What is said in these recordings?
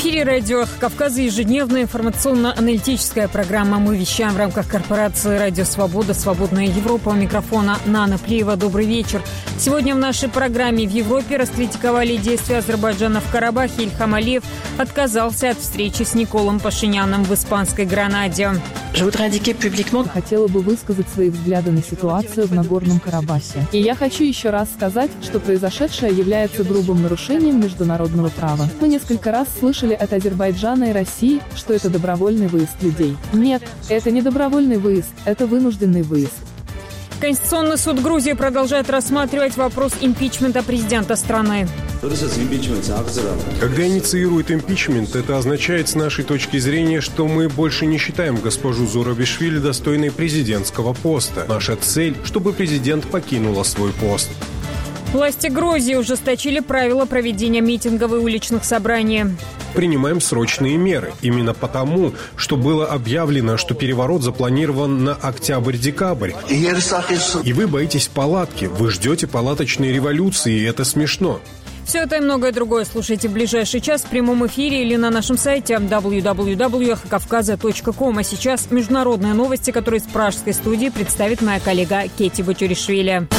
эфире радио «Кавказ» ежедневная информационно-аналитическая программа. Мы вещаем в рамках корпорации «Радио Свобода», «Свободная Европа». У микрофона Нана Плиева. Добрый вечер. Сегодня в нашей программе: в Европе раскритиковали действия Азербайджана в Карабахе. Ильхам Алиев отказался от встречи с Николом Пашиняном в испанской Гранаде. Хотела бы высказать свои взгляды на ситуацию в Нагорном Карабахе. И я хочу еще раз сказать, что произошедшее является грубым нарушением международного права. Мы несколько раз слышали от Азербайджана и России, что это добровольный выезд людей. Нет, это не добровольный выезд, это вынужденный выезд. Конституционный суд Грузии продолжает рассматривать вопрос импичмента президента страны. Когда инициирует импичмент, это означает с нашей точки зрения, что мы больше не считаем госпожу Зурабишвили достойной президентского поста. Наша цель, чтобы президент покинула свой пост. Власти Грузии ужесточили правила проведения митингов и уличных собраний. Принимаем срочные меры. Именно потому, что было объявлено, что переворот запланирован на октябрь-декабрь. И вы боитесь палатки, вы ждете палаточной революции, и это смешно. Все это и многое другое слушайте в ближайший час в прямом эфире или на нашем сайте www.kavkaza.com. А сейчас международные новости, которые из пражской студии представит моя коллега Кетти Бачуришвили.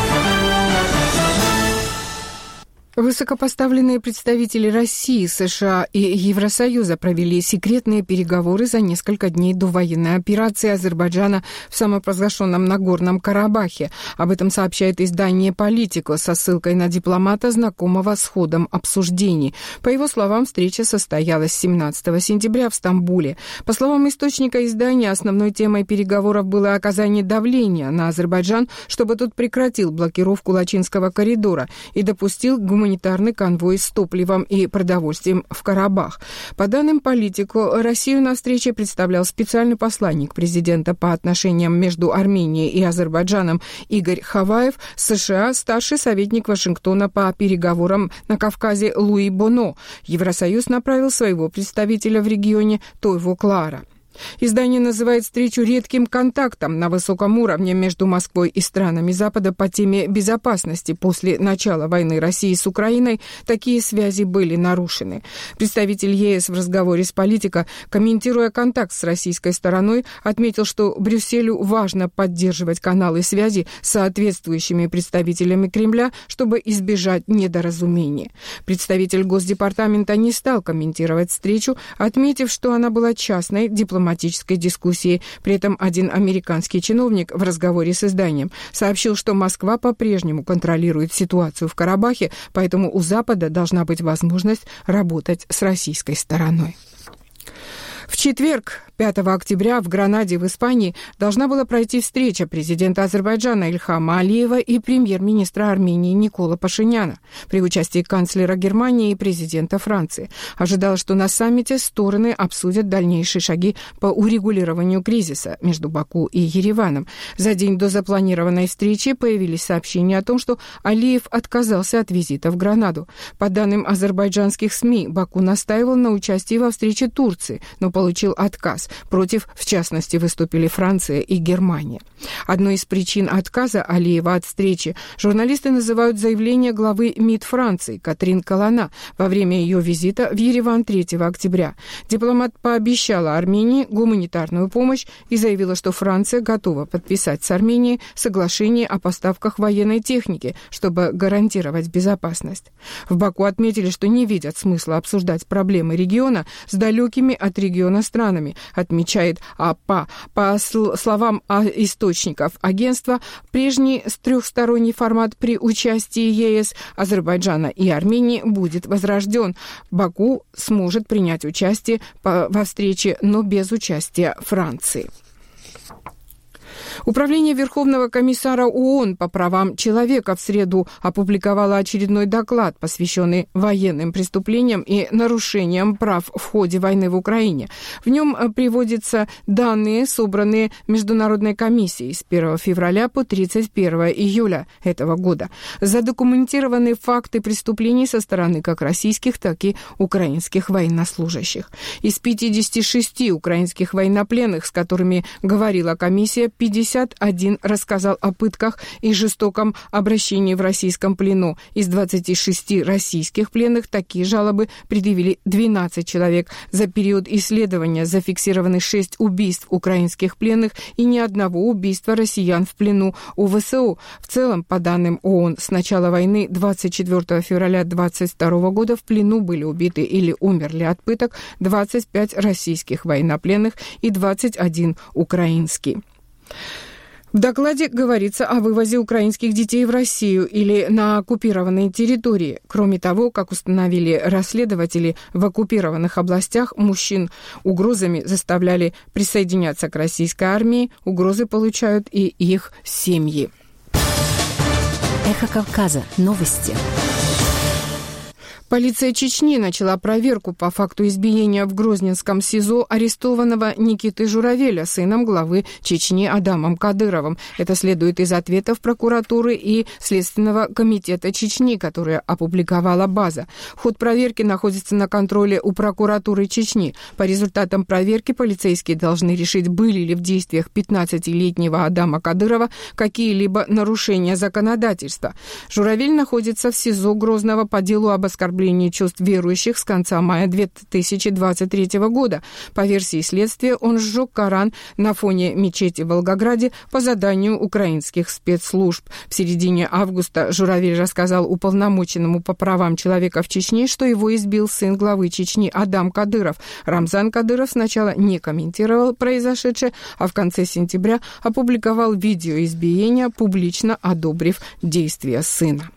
Высокопоставленные представители России, США и Евросоюза провели секретные переговоры за несколько дней до военной операции Азербайджана в самопровозглашенном Нагорном Карабахе. Об этом сообщает издание «Политико» со ссылкой на дипломата, знакомого с ходом обсуждений. По его словам, встреча состоялась 17 сентября в Стамбуле. По словам источника издания, основной темой переговоров было оказание давления на Азербайджан, чтобы тот прекратил блокировку Лачинского коридора и допустил гуманитарный конвой с топливом и продовольствием в Карабах. По данным «Политико», Россию на встрече представлял специальный посланник президента по отношениям между Арменией и Азербайджаном Игорь Хаваев, США старший советник Вашингтона по переговорам на Кавказе Луи Боно. Евросоюз направил своего представителя в регионе Тойво Клара. Издание называет встречу редким контактом на высоком уровне между Москвой и странами Запада по теме безопасности. После начала войны России с Украиной такие связи были нарушены. Представитель ЕС в разговоре с «Политико», комментируя контакт с российской стороной, отметил, что Брюсселю важно поддерживать каналы связи с соответствующими представителями Кремля, чтобы избежать недоразумений. Представитель Госдепартамента не стал комментировать встречу, отметив, что она была частной дипломатической дискуссии. При этом один американский чиновник в разговоре с изданием сообщил, что Москва по-прежнему контролирует ситуацию в Карабахе, поэтому у Запада должна быть возможность работать с российской стороной. В четверг, 5 октября, в Гранаде в Испании должна была пройти встреча президента Азербайджана Ильхама Алиева и премьер-министра Армении Никола Пашиняна при участии канцлера Германии и президента Франции. Ожидалось, что на саммите стороны обсудят дальнейшие шаги по урегулированию кризиса между Баку и Ереваном. За день до запланированной встречи появились сообщения о том, что Алиев отказался от визита в Гранаду. По данным азербайджанских СМИ, Баку настаивал на участии во встрече Турции, но получил отказ. Против, в частности, выступили Франция и Германия. Одной из причин отказа Алиева от встречи журналисты называют заявление главы МИД Франции Катрин Колонна во время ее визита в Ереван 3 октября. Дипломат пообещала Армении гуманитарную помощь и заявила, что Франция готова подписать с Арменией соглашение о поставках военной техники, чтобы гарантировать безопасность. В Баку отметили, что не видят смысла обсуждать проблемы региона с далекими от региона странами, отмечает АПА. По словам источников агентства, прежний трехсторонний формат при участии ЕС, Азербайджана и Армении будет возрожден. Баку сможет принять участие во встрече, но без участия Франции. Управление Верховного комиссара ООН по правам человека в среду опубликовало очередной доклад, посвященный военным преступлениям и нарушениям прав в ходе войны в Украине. В нем приводятся данные, собранные Международной комиссией с 1 февраля по 31 июля этого года. Задокументированы факты преступлений со стороны как российских, так и украинских военнослужащих. Из 56 украинских военнопленных, с которыми говорила комиссия, 50 51 рассказал о пытках и жестоком обращении в российском плену. Из 26 российских пленных такие жалобы предъявили 12 человек. За период исследования зафиксированы 6 убийств украинских пленных и ни одного убийства россиян в плену у ВСУ. В целом, по данным ООН, с начала войны 24 февраля 2022 года в плену были убиты или умерли от пыток 25 российских военнопленных и 21 украинский. В докладе говорится о вывозе украинских детей в Россию или на оккупированные территории. Кроме того, как установили расследователи, в оккупированных областях мужчин угрозами заставляли присоединяться к российской армии. Угрозы получают и их семьи. Эхо Кавказа. Новости. Полиция Чечни начала проверку по факту избиения в Грозненском СИЗО арестованного Никиты Журавеля, сыном главы Чечни Адамом Кадыровым. Это следует из ответов прокуратуры и Следственного комитета Чечни, которые опубликовала база. Ход проверки находится на контроле у прокуратуры Чечни. По результатам проверки полицейские должны решить, были ли в действиях 15-летнего Адама Кадырова какие-либо нарушения законодательства. Журавель находится в СИЗО Грозного по делу об оскорблении чувств верующих с конца мая 2023 года. По версии следствия, он сжег Коран на фоне мечети в Волгограде по заданию украинских спецслужб. В середине августа Журавель рассказал уполномоченному по правам человека в Чечне, что его избил сын главы Чечни Адам Кадыров. Рамзан Кадыров сначала не комментировал произошедшее, а в конце сентября опубликовал видео избиения, публично одобрив действия сына.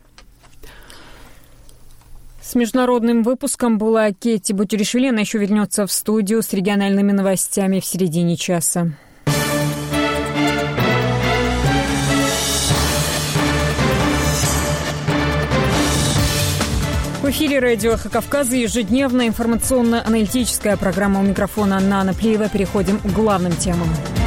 С международным выпуском была Кетти Бутюришвили. Она еще вернется в студию с региональными новостями в середине часа. В эфире радио «Эхо Кавказа» ежедневная информационно-аналитическая программа. У микрофона Анна Наплиева. Переходим к главным темам.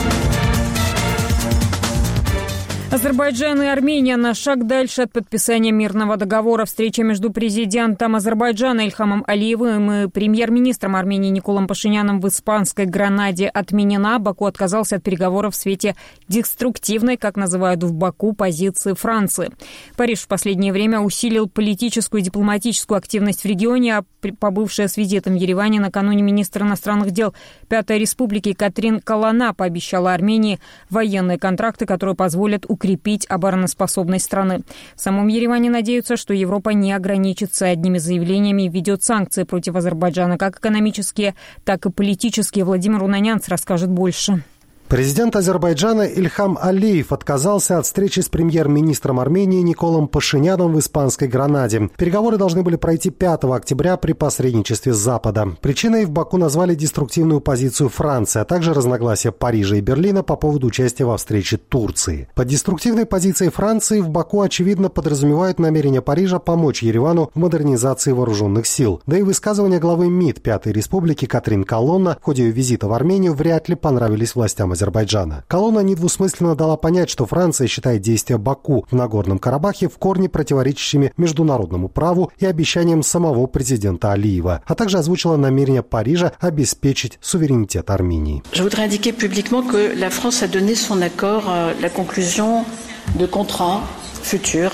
Азербайджан и Армения на шаг дальше от подписания мирного договора. Встреча между президентом Азербайджана Ильхамом Алиевым и премьер-министром Армении Николом Пашиняном в испанской Гранаде отменена. Баку отказался от переговоров в свете деструктивной, как называют в Баку, позиции Франции. Париж в последнее время усилил политическую и дипломатическую активность в регионе, а побывшая с визитом в Ереване накануне министр иностранных дел Пятой Республики Катрин Калана пообещала Армении военные контракты, которые позволят укрепить обороноспособность страны. В самом Ереване надеются, что Европа не ограничится одними заявлениями и введет санкции против Азербайджана, как экономические, так и политические. Владимир Унанянц расскажет больше. Президент Азербайджана Ильхам Алиев отказался от встречи с премьер-министром Армении Николом Пашиняном в испанской Гранаде. Переговоры должны были пройти 5 октября при посредничестве Запада. Причиной в Баку назвали деструктивную позицию Франции, а также разногласия Парижа и Берлина по поводу участия во встрече Турции. Под деструктивной позицией Франции в Баку, очевидно, подразумевают намерение Парижа помочь Еревану в модернизации вооруженных сил. Да и высказывания главы МИД Пятой Республики Катрин Калона в ходе ее визита в Армению вряд ли понравились властям Азербайджана. Калона недвусмысленно дала понять, что Франция считает действия Баку в Нагорном Карабахе в корне противоречащими международному праву и обещаниям самого президента Алиева, а также озвучила намерение Парижа обеспечить суверенитет Армении. Je voudrais indiquer publiquement que la France a donné son accord à la conclusion de contrats futurs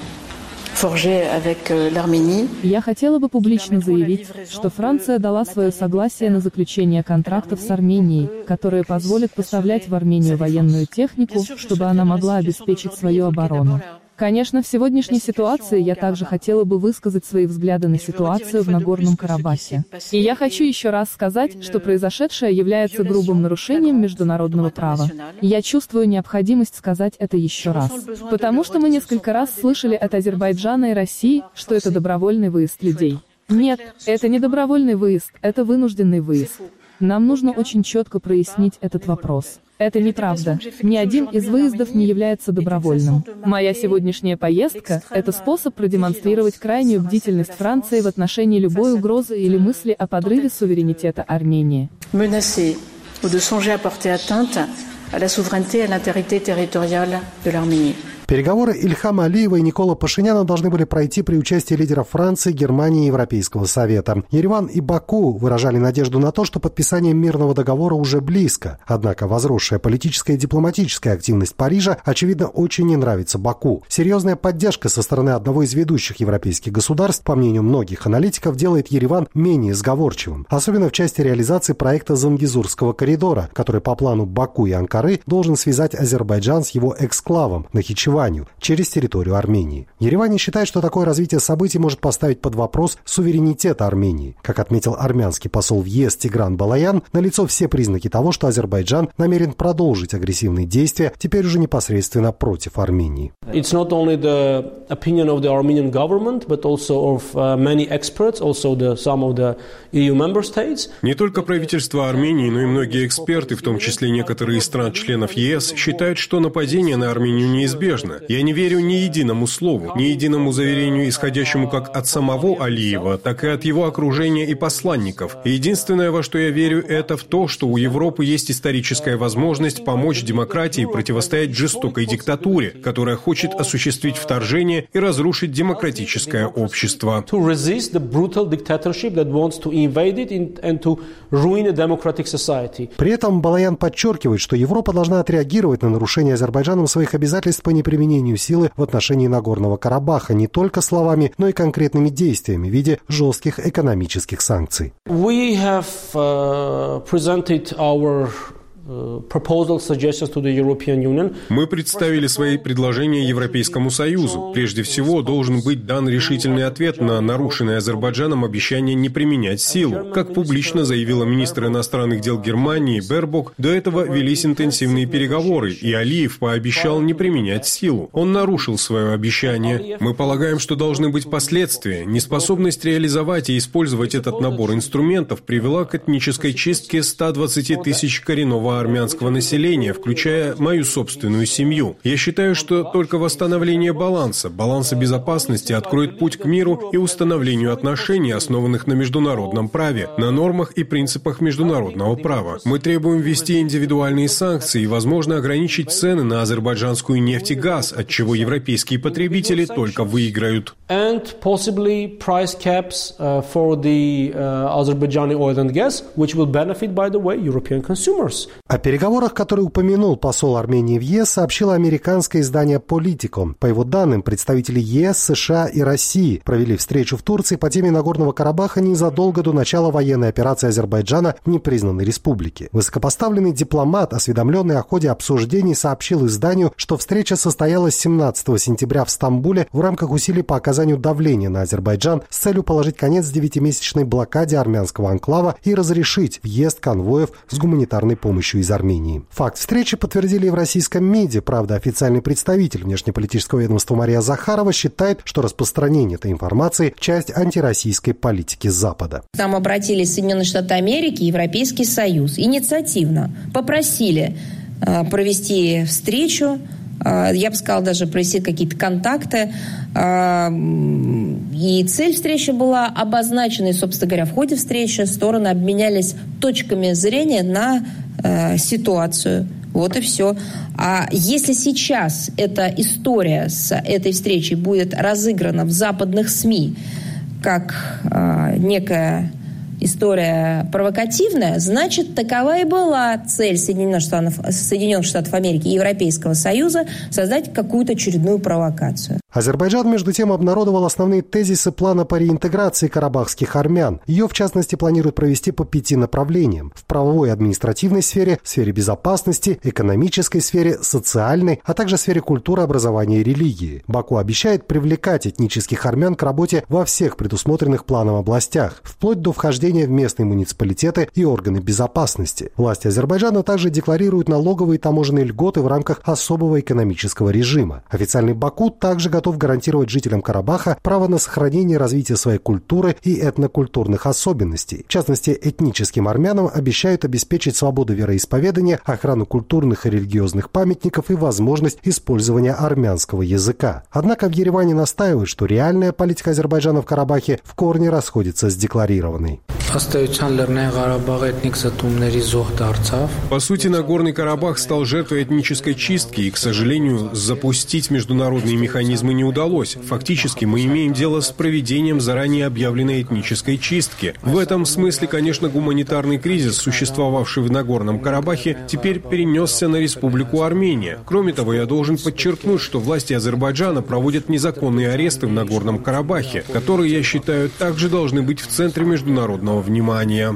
Я хотела бы публично заявить, что Франция дала свое согласие на заключение контрактов с Арменией, которые позволят поставлять в Армению военную технику, чтобы она могла обеспечить свою оборону. Конечно, в сегодняшней ситуации я также хотела бы высказать свои взгляды на ситуацию в Нагорном Карабахе. И я хочу еще раз сказать, что произошедшее является грубым нарушением международного права. И я чувствую необходимость сказать это еще раз. Потому что мы несколько раз слышали от Азербайджана и России, что это добровольный выезд людей. Нет, это не добровольный выезд, это вынужденный выезд. Нам нужно очень четко прояснить этот вопрос. Это неправда. Ни один из выездов не является добровольным. Моя сегодняшняя поездка – это способ продемонстрировать крайнюю бдительность Франции в отношении любой угрозы или мысли о подрыве суверенитета Армении. Переговоры Ильхама Алиева и Никола Пашиняна должны были пройти при участии лидеров Франции, Германии и Европейского совета. Ереван и Баку выражали надежду на то, что подписание мирного договора уже близко. Однако возросшая политическая и дипломатическая активность Парижа, очевидно, очень не нравится Баку. Серьезная поддержка со стороны одного из ведущих европейских государств, по мнению многих аналитиков, делает Ереван менее сговорчивым. Особенно в части реализации проекта Зангезурского коридора, который по плану Баку и Анкары должен связать Азербайджан с его эксклавом Нахичеванью через территорию Армении. Ереван считает, что такое развитие событий может поставить под вопрос суверенитет Армении. Как отметил армянский посол в ЕС Тигран Балаян, налицо все признаки того, что Азербайджан намерен продолжить агрессивные действия, теперь уже непосредственно против Армении. It's not only the opinion of the Armenian government, but also of many experts, also some of the EU member states. Не только правительство Армении, но и многие эксперты, в том числе некоторые из стран-членов ЕС, считают, что нападение на Армению неизбежно. Я не верю ни единому слову, ни единому заверению, исходящему как от самого Алиева, так и от его окружения и посланников. И единственное, во что я верю, это в то, что у Европы есть историческая возможность помочь демократии противостоять жестокой диктатуре, которая хочет осуществить вторжение и разрушить демократическое общество. При этом Балаян подчеркивает, что Европа должна отреагировать на нарушение Азербайджаном своих обязательств по неприменению силы в отношении Нагорного Карабаха не только словами, но и конкретными действиями в виде жестких экономических санкций. We have presented our Мы представили свои предложения Европейскому Союзу. Прежде всего, должен быть дан решительный ответ на нарушенное Азербайджаном обещание не применять силу. Как публично заявила министр иностранных дел Германии Бербок, до этого велись интенсивные переговоры, и Алиев пообещал не применять силу. Он нарушил свое обещание. Мы полагаем, что должны быть последствия. Неспособность реализовать и использовать этот набор инструментов привела к этнической чистке 120 тысяч коренного армянского населения, включая мою собственную семью. Я считаю, что только восстановление баланса безопасности откроет путь к миру и установлению отношений, основанных на международном праве, на нормах и принципах международного права. Мы требуем ввести индивидуальные санкции и, возможно, ограничить цены на азербайджанскую нефть и газ, от чего европейские потребители только выиграют. And possibly price caps for the Azerbaijani oil and gas, which will benefit, by the way, European consumers. О переговорах, которые упомянул посол Армении в ЕС, сообщило американское издание Politico. По его данным, представители ЕС, США и России провели встречу в Турции по теме Нагорного Карабаха незадолго до начала военной операции Азербайджана в непризнанной республике. Высокопоставленный дипломат, осведомленный о ходе обсуждений, сообщил изданию, что встреча состоялась 17 сентября в Стамбуле в рамках усилий по оказанию давления на Азербайджан с целью положить конец 9-месячной блокаде армянского анклава и разрешить въезд конвоев с гуманитарной помощью из Армении. Факт встречи подтвердили и в российском МИДе. Правда, официальный представитель внешнеполитического ведомства Мария Захарова считает, что распространение этой информации – часть антироссийской политики Запада. К нам обратились Соединенные Штаты Америки и Европейский Союз. Инициативно попросили провести встречу, я бы сказала, даже провести какие-то контакты. И цель встречи была обозначена, и, собственно говоря, в ходе встречи стороны обменялись точками зрения на ситуацию. Вот и все. А если сейчас эта история с этой встречей будет разыграна в западных СМИ как некая история провокативная, значит, такова и была цель Соединенных Штатов Америки и Европейского Союза создать какую-то очередную провокацию. Азербайджан, между тем, обнародовал основные тезисы плана по реинтеграции карабахских армян. Ее, в частности, планируют провести по 5 направлениям. В правовой и административной сфере, в сфере безопасности, экономической сфере, социальной, а также в сфере культуры, образования и религии. Баку обещает привлекать этнических армян к работе во всех предусмотренных планом областях, вплоть до вхождения в местные муниципалитеты и органы безопасности. Власти Азербайджана также декларируют налоговые и таможенные льготы в рамках особого экономического режима. Официальный Баку также готов гарантировать жителям Карабаха право на сохранение и развитие своей культуры и этнокультурных особенностей. В частности, этническим армянам обещают обеспечить свободу вероисповедания, охрану культурных и религиозных памятников и возможность использования армянского языка. Однако в Ереване настаивают, что реальная политика Азербайджана в Карабахе в корне расходится с декларированной. По сути, Нагорный Карабах стал жертвой этнической чистки, и, к сожалению, запустить международные механизмы не удалось. Фактически, мы имеем дело с проведением заранее объявленной этнической чистки. В этом смысле, конечно, гуманитарный кризис, существовавший в Нагорном Карабахе, теперь перенесся на Республику Армения. Кроме того, я должен подчеркнуть, что власти Азербайджана проводят незаконные аресты в Нагорном Карабахе, которые, я считаю, также должны быть в центре международного внимания.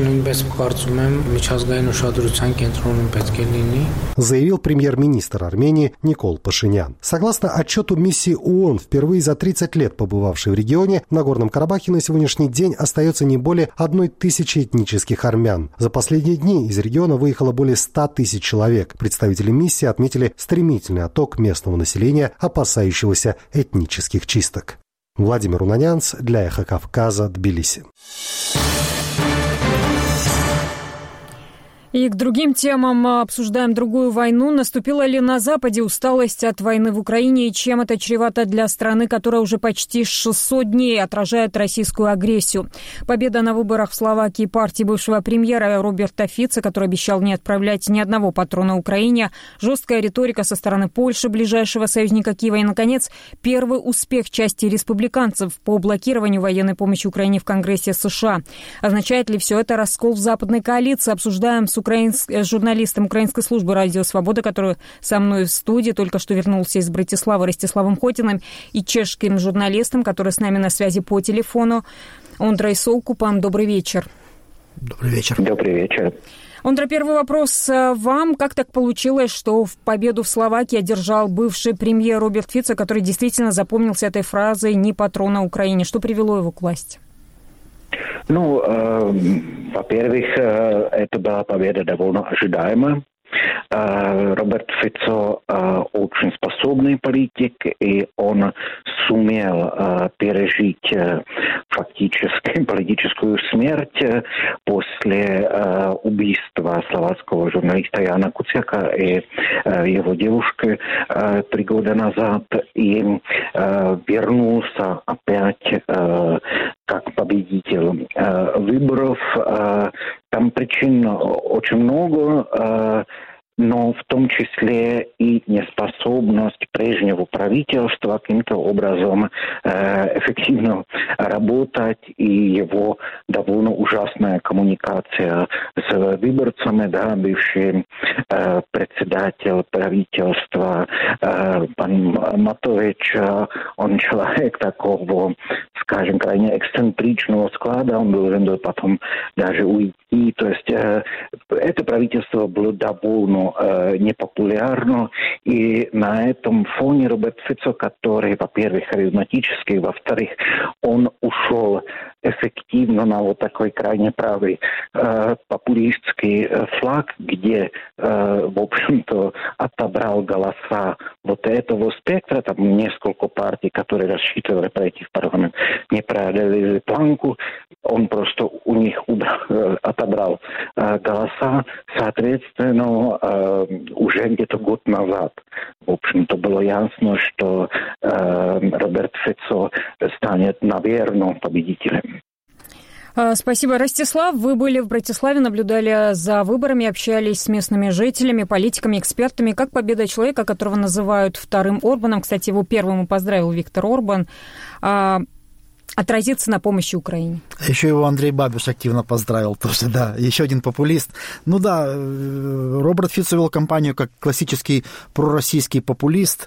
Заявил премьер-министр Армении Никол Пашинян. Согласно отчету миссии ООН, впервые за 30 лет побывавшей в регионе, в Нагорном Карабахе на сегодняшний день остается не более 1000 этнических армян. За последние дни из региона выехало более 100 тысяч человек. Представители миссии отметили стремительный отток местного населения, опасающегося этнических чисток. Владимир Унанянц для Эхо Кавказа, Тбилиси. И к другим темам обсуждаем другую войну. Наступила ли на Западе усталость от войны в Украине и чем это чревато для страны, которая уже почти 600 дней отражает российскую агрессию? Победа на выборах в Словакии партии бывшего премьера Роберта Фица, который обещал не отправлять ни одного патрона Украине, жесткая риторика со стороны Польши, ближайшего союзника Киева, и, наконец, первый успех части республиканцев по блокированию военной помощи Украине в Конгрессе США. Означает ли все это раскол в западной коалиции? Обсуждаем с журналистом Украинской службы «Радио Свобода», который со мной в студии, только что вернулся из Братиславы, Ростиславом Хотиным, и чешским журналистом, который с нами на связи по телефону, Ондрей Солкупом. Добрый вечер. Добрый вечер. Добрый вечер. Ондра, первый вопрос вам. Как так получилось, что в победу в Словакии одержал бывший премьер Роберт Фица, который действительно запомнился этой фразой «ни патрона Украине»? Что привело его к власти? Во-первых, это была победа довольно ожидаемая. Роберт Фицо очень способный политик, и он сумел пережить фактически политическую смерть после убийства словацкого журналиста Яна Куцяка и его девушки 3 года назад, и вернулся опять как победитель выборов. Там причин очень много, но в том числе и неспособность прежнего правительства каким-то образом эффективно работать, и его довольно ужасная коммуникация с выборцами, бывший председатель правительства пан Матович, он человек такого, скажем, крайне эксцентричного склада, он должен был потом даже уйти, то есть это правительство было довольно непопулярно, и на этом фоне Роберт Фицо, который, во-первых, харизматический, во-вторых, он ушел эффективно на вот такой крайне правый популистский флаг, где, в общем-то, отобрал голоса вот этого спектра. Там несколько партий, которые рассчитывали пройти в парламент, не преодолели планку. Он просто у них отобрал голоса. Соответственно, уже где-то год назад, в общем-то, было ясно, что Роберт Фицо станет, наверное, победителем. Спасибо, Ростислав. Вы были в Братиславе, наблюдали за выборами, общались с местными жителями, политиками, экспертами. Как победа человека, которого называют вторым Орбаном, кстати, его первым и поздравил Виктор Орбан, отразится на помощи Украине? Еще его Андрей Бабиш активно поздравил тоже, да. Еще один популист. Ну да, Роберт Фицо вел кампанию как классический пророссийский популист,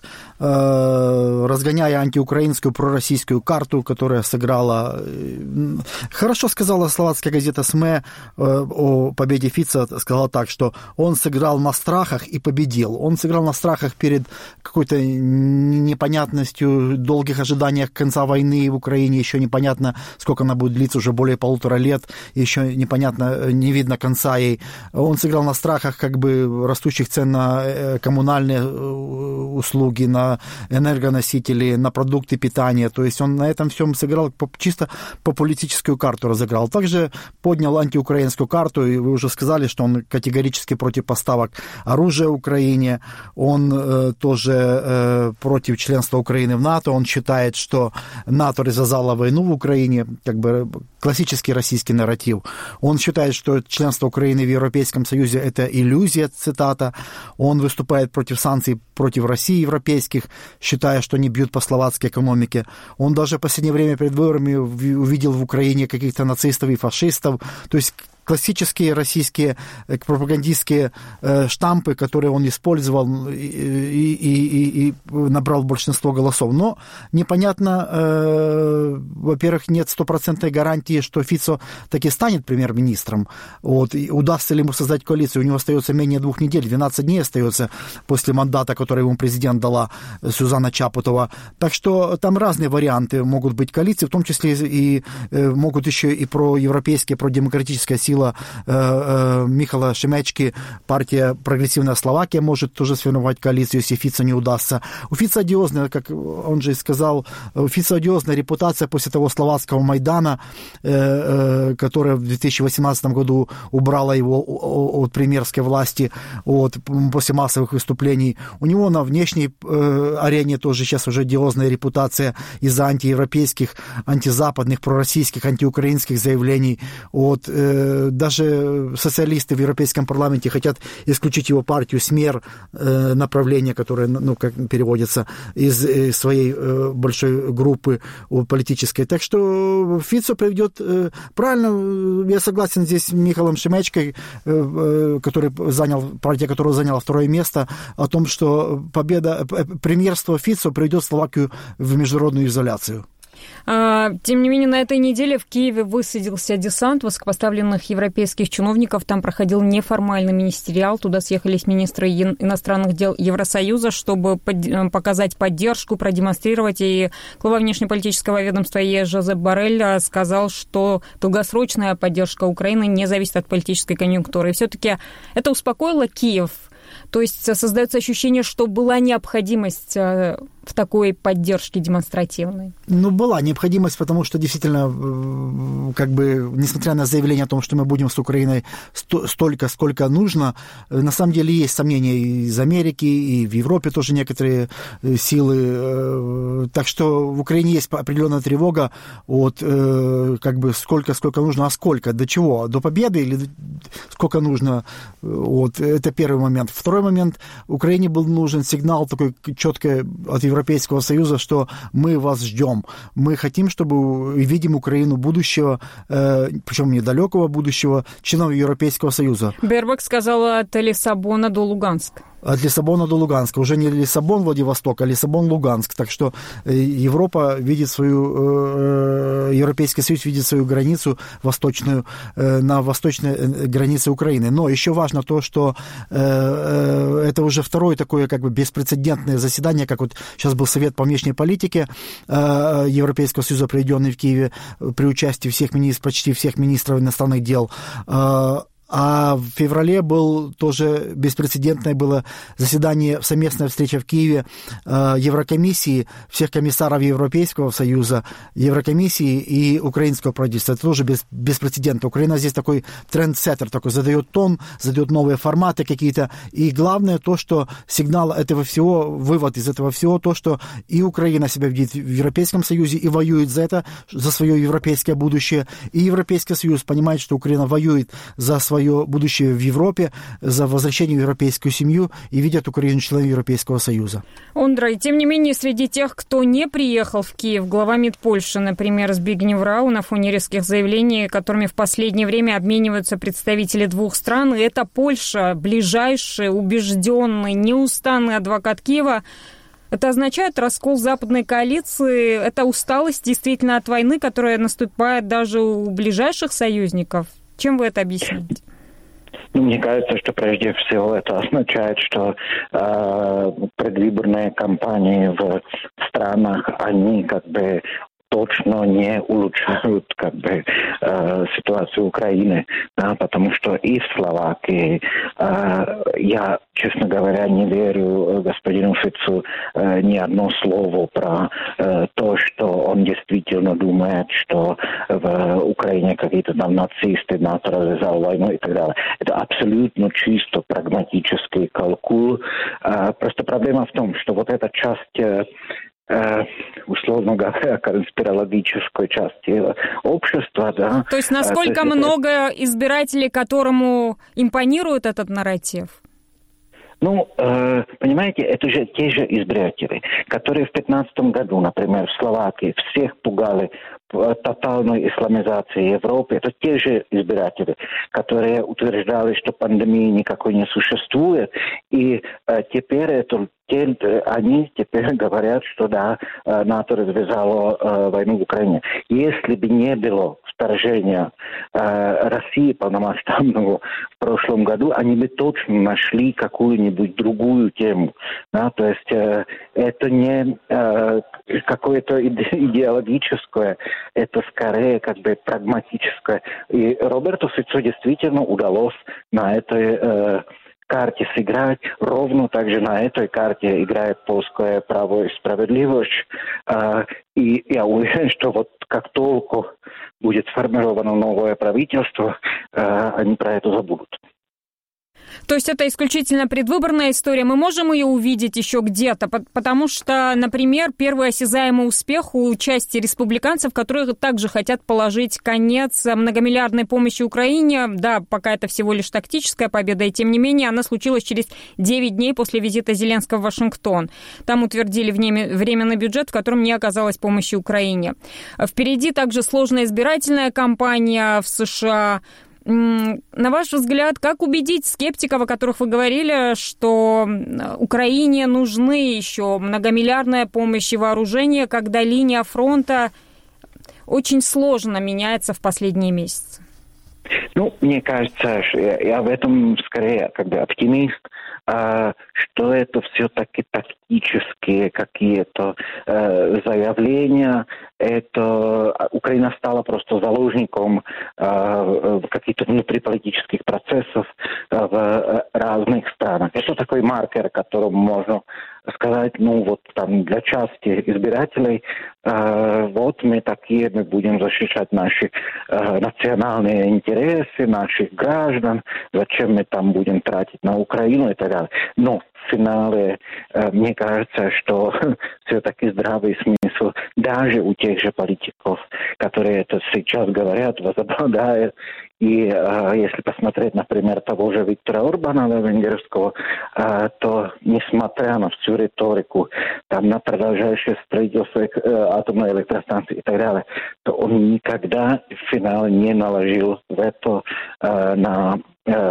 разгоняя антиукраинскую пророссийскую карту, которая сыграла... Хорошо сказала словацкая газета СМЕ о победе Фицо, сказала так, что он сыграл на страхах и победил. Он сыграл на страхах перед какой-то непонятностью, долгих ожиданиях конца войны в Украине, еще непонятно, сколько она будет длиться, уже более 1,5 лет, еще непонятно, не видно конца ей. Он сыграл на страхах как бы растущих цен на коммунальные услуги, на энергоносители, на продукты питания. То есть он на этом всем сыграл чисто по политическую карту разыграл. Также поднял антиукраинскую карту, и вы уже сказали, что он категорически против поставок оружия Украине, он тоже против членства Украины в НАТО, он считает, что НАТО развязало войну в Украине, как бы классический российский нарратив. Он считает, что членство Украины в Европейском Союзе – это иллюзия, цитата. Он выступает против санкций против России европейских, считая, что они бьют по словацкой экономике. Он даже в последнее время перед выборами увидел в Украине каких-то нацистов и фашистов. То есть классические российские пропагандистские штампы, которые он использовал и набрал большинство голосов. Но непонятно, во-первых, нет стопроцентной гарантии, что Фицо таки станет премьер-министром. Вот. И удастся ли ему создать коалицию? У него остается менее 2 недель, 12 дней остается после мандата, который ему президент дала Сюзанна Чапутова. Так что там разные варианты могут быть коалиции, в том числе и могут еще и проевропейские, продемократическая сила Михала Шемечки, партия «Прогрессивная Словакия» может тоже сформировать коалицию, если Фицо не удастся. У Фицо одиозная, как он же и сказал, у Фицо одиозная репутация после того словацкого Майдана, которая в 2018 году убрала его от премьерской власти после массовых выступлений. У него на внешней арене тоже сейчас уже одиозная репутация из-за антиевропейских, антизападных, пророссийских, антиукраинских заявлений. Даже социалисты в Европейском парламенте хотят исключить его партию СМЕР, направление, которое, как переводится, из своей большой группы политической. Так что Фицо приведет правильно, я согласен здесь с Михалом Шемечкой, партия которого заняла 2 место, о том, что премьерство Фицо приведет Словакию в международную изоляцию. Тем не менее, на этой неделе в Киеве высадился десант высокопоставленных европейских чиновников. Там проходил неформальный министериал. Туда съехались министры иностранных дел Евросоюза, чтобы показать поддержку, продемонстрировать. И глава внешнеполитического ведомства ЕС Жозеп Боррель сказал, что долгосрочная поддержка Украины не зависит от политической конъюнктуры. И все-таки это успокоило Киев. То есть создается ощущение, что была необходимость в такой поддержке демонстративной? Была необходимость, потому что действительно, несмотря на заявление о том, что мы будем с Украиной столько, сколько нужно, на самом деле есть сомнения и из Америки, и в Европе тоже некоторые силы. Так что в Украине есть определенная тревога сколько нужно, а сколько, до чего, до победы или сколько нужно. Это первый момент. Второй момент, Украине был нужен сигнал такой четкий от Европейского Союза, что мы вас ждем. Мы хотим, чтобы видим Украину будущего, причем недалекого будущего, членов Европейского Союза. Бербак сказала от Лиссабона до Луганска. От Лиссабона до Луганска. Уже не Лиссабон, Владивосток, а Лиссабон, Луганск. Так что Европа видит Европейский Союз видит свою границу восточную, на восточной границе Украины. Но еще важно то, что это уже второе такое беспрецедентное заседание, как сейчас был Совет по внешней политике Европейского Союза, проведенный в Киеве при участии почти всех министров иностранных дел. А в феврале тоже беспрецедентное было заседание, совместная встреча в Киеве Еврокомиссии, всех комиссаров Европейского Союза, Еврокомиссии и украинского правительства. Это тоже беспрецедентно. Украина здесь такой трендсеттер, такой задает тон, задает новые форматы какие-то. И главное то, что сигнал этого всего, вывод из этого всего, то, что и Украина себя видит в Европейском Союзе и воюет за свое европейское будущее, и Европейский Союз понимает, что Украина воюет за свое будущее в Европе, за возвращение в европейскую семью и видят Украину членом Европейского Союза. Ондрай, тем не менее, среди тех, кто не приехал в Киев, глава МИД Польши, например, Збигнев Рау, на фоне резких заявлений, которыми в последнее время обмениваются представители 2 стран, и это Польша, ближайший, убежденный, неустанный адвокат Киева. Это означает раскол западной коалиции, это усталость действительно от войны, которая наступает даже у ближайших союзников. Чем вы это объясните? Мне кажется, что прежде всего это означает, что предвыборные кампании в странах, они точно не улучшают ситуацию Украины, да, потому что и в Словакии я, честно говоря, не верю господину Фицу ни одно слово про то, что он действительно думает, что в Украине какие-то там нацисты, НАТО развязал войну и так далее. Это абсолютно чисто прагматический калькул. Просто проблема в том, что вот эта часть условно говоря, конспирологической части общества, да. То есть насколько много избирателей, которому импонирует этот нарратив? Понимаете, это же те же избиратели, которые в 2015 году, например, в Словакии всех пугали тотальной исламизации Европы. Это те же избиратели, которые утверждали, что пандемии никакой не существует, и теперь они теперь говорят, что да, НАТО развязало войну в Украине. Если бы не было вторжения России полномасштабного в прошлом году, они бы точно нашли какую-нибудь другую тему. Да? То есть это не какое-то идеологическое, это скорее прагматическое. И Роберту Фицу действительно удалось на этой карте сыграть. Ровно также на этой карте играет польское право и справедливость. И я уверен, что вот как только будет сформировано новое правительство, они про это забудут. То есть это исключительно предвыборная история. Мы можем ее увидеть еще где-то, потому что, например, первый осязаемый успех у части республиканцев, которые также хотят положить конец многомиллиардной помощи Украине. Да, пока это всего лишь тактическая победа, и тем не менее она случилась через 9 дней после визита Зеленского в Вашингтон. Там утвердили временный бюджет, в котором не оказалось помощи Украине. Впереди также сложная избирательная кампания в США. На ваш взгляд, как убедить скептиков, о которых вы говорили, что Украине нужны еще многомиллиардная помощь и вооружение, когда линия фронта очень сложно меняется в последние месяцы? Мне кажется, что я в этом скорее оптимист, что это все-таки тактические какие-то заявления. Это Украина стала просто заложником каких-то внутриполитических процессов в разных странах. Это такой маркер, которому можно сказать, для части избирателей, вот мы такие, мы будем защищать наши национальные интересы, наших граждан, зачем мы там будем тратить на Украину и так далее. Но в финале, мне кажется, что все-таки здравый смысл даже у тех же политиков, которые это сейчас говорят, возобладает. И если посмотреть, например, того же Виктора Орбана венгерского, то несмотря на всю риторику, на продолжающее строительство атомной электростанции и так далее, то он никогда в финале не наложил вето на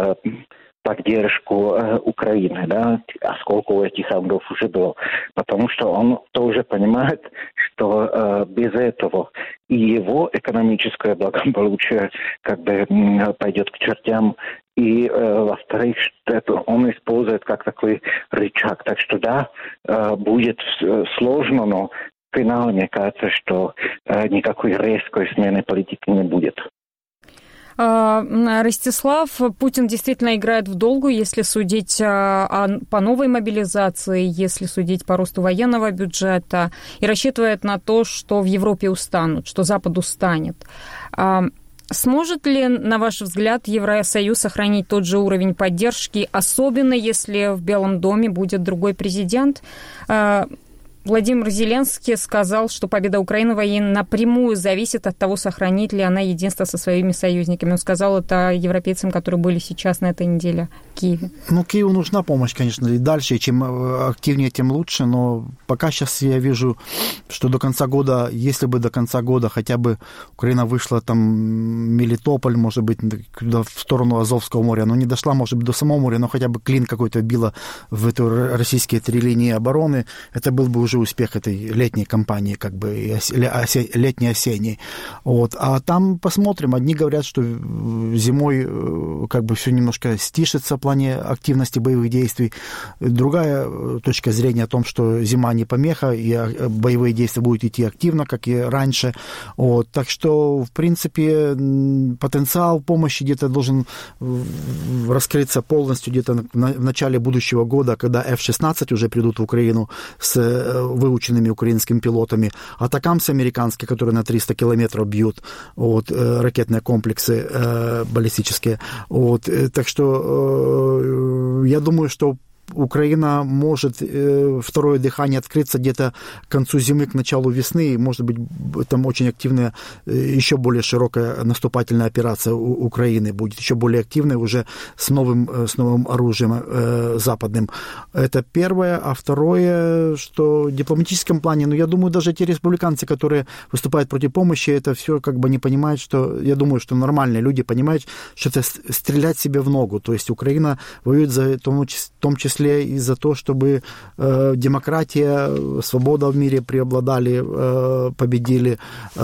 поддержку Украины, да, а сколько у этих ангелов уже было. Потому что он тоже понимает, что без этого и его экономическое благополучие пойдет к чертям. И, во-вторых, это он использует как такой рычаг. Так что, да, будет сложно, но в финале, мне кажется, что никакой резкой смены политики не будет. Ростислав, Путин действительно играет в долгую, если судить по новой мобилизации, если судить по росту военного бюджета, и рассчитывает на то, что в Европе устанут, что Запад устанет. Сможет ли, на ваш взгляд, Евросоюз сохранить тот же уровень поддержки, особенно если в Белом доме будет другой президент? Владимир Зеленский сказал, что победа Украины в войне напрямую зависит от того, сохранит ли она единство со своими союзниками. Он сказал это европейцам, которые были сейчас на этой неделе в Киеве. Киеву нужна помощь, конечно, и дальше. И чем активнее, тем лучше. Но пока сейчас я вижу, что до конца года, если бы до конца года хотя бы Украина вышла Мелитополь, может быть, в сторону Азовского моря, но не дошла, может быть, до самого моря, но хотя бы клин какой-то била в эту российские 3 линии обороны, это был бы уже уже успех этой летней кампании, как бы летней-осенней. Вот. А там посмотрим. Одни говорят, что зимой как бы все немножко стишится в плане активности боевых действий. Другая точка зрения о том, что зима не помеха, и боевые действия будут идти активно, как и раньше. Вот. Так что, в принципе, потенциал помощи где-то должен раскрыться полностью где-то в начале будущего года, когда F-16 уже придут в Украину с выученными украинскими пилотами, атакамсы американские, которые на 300 километров бьют, вот, ракетные комплексы баллистические. Вот. Так что я думаю, что Украина может второе дыхание открыться где-то к концу зимы, к началу весны, и, может быть, там очень активная, еще более широкая наступательная операция Украины будет, еще более активная уже с новым оружием западным. Это первое. А второе, что в дипломатическом плане, я думаю, даже те республиканцы, которые выступают против помощи, это все как бы не понимают, что, я думаю, что нормальные люди понимают, что это стрелять себе в ногу. То есть Украина воюет в том числе и за то, чтобы демократия, свобода в мире преобладали, победили.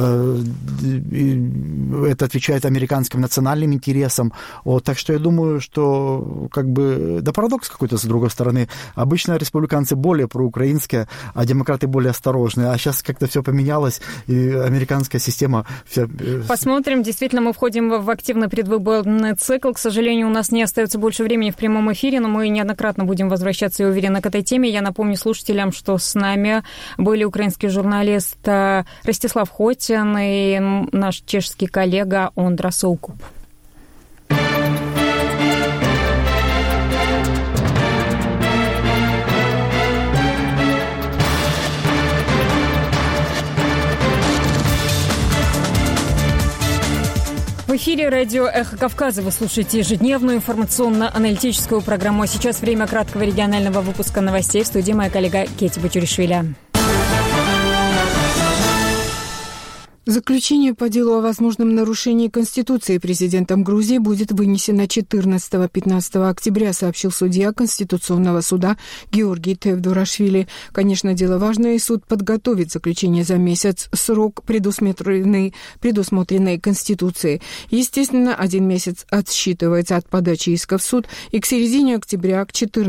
Это отвечает американским национальным интересам. Вот, так что я думаю, что как бы, да, парадокс какой-то, с другой стороны. Обычно республиканцы более проукраинские, а демократы более осторожные. А сейчас как-то все поменялось, и американская система... Посмотрим. Действительно, мы входим в активный предвыборный цикл. К сожалению, у нас не остается больше времени в прямом эфире, но мы неоднократно будем возвращаться, я уверена, к этой теме. Я напомню слушателям, что с нами были украинский журналист Ростислав Хотин и наш чешский коллега Ондра Соукуп. В эфире радио «Эхо Кавказа». Вы слушаете ежедневную информационно-аналитическую программу. А сейчас время краткого регионального выпуска новостей. В студии моя коллега Кетти Батюришвили. Заключение по делу о возможном нарушении Конституции президентом Грузии будет вынесено 14-15 октября, сообщил судья Конституционного суда Георгий Тевдурашвили. Конечно, дело важное, и суд подготовит заключение за месяц, срок, предусмотренный Конституцией. Естественно, 1 месяц отсчитывается от подачи иска в суд, и к середине октября, к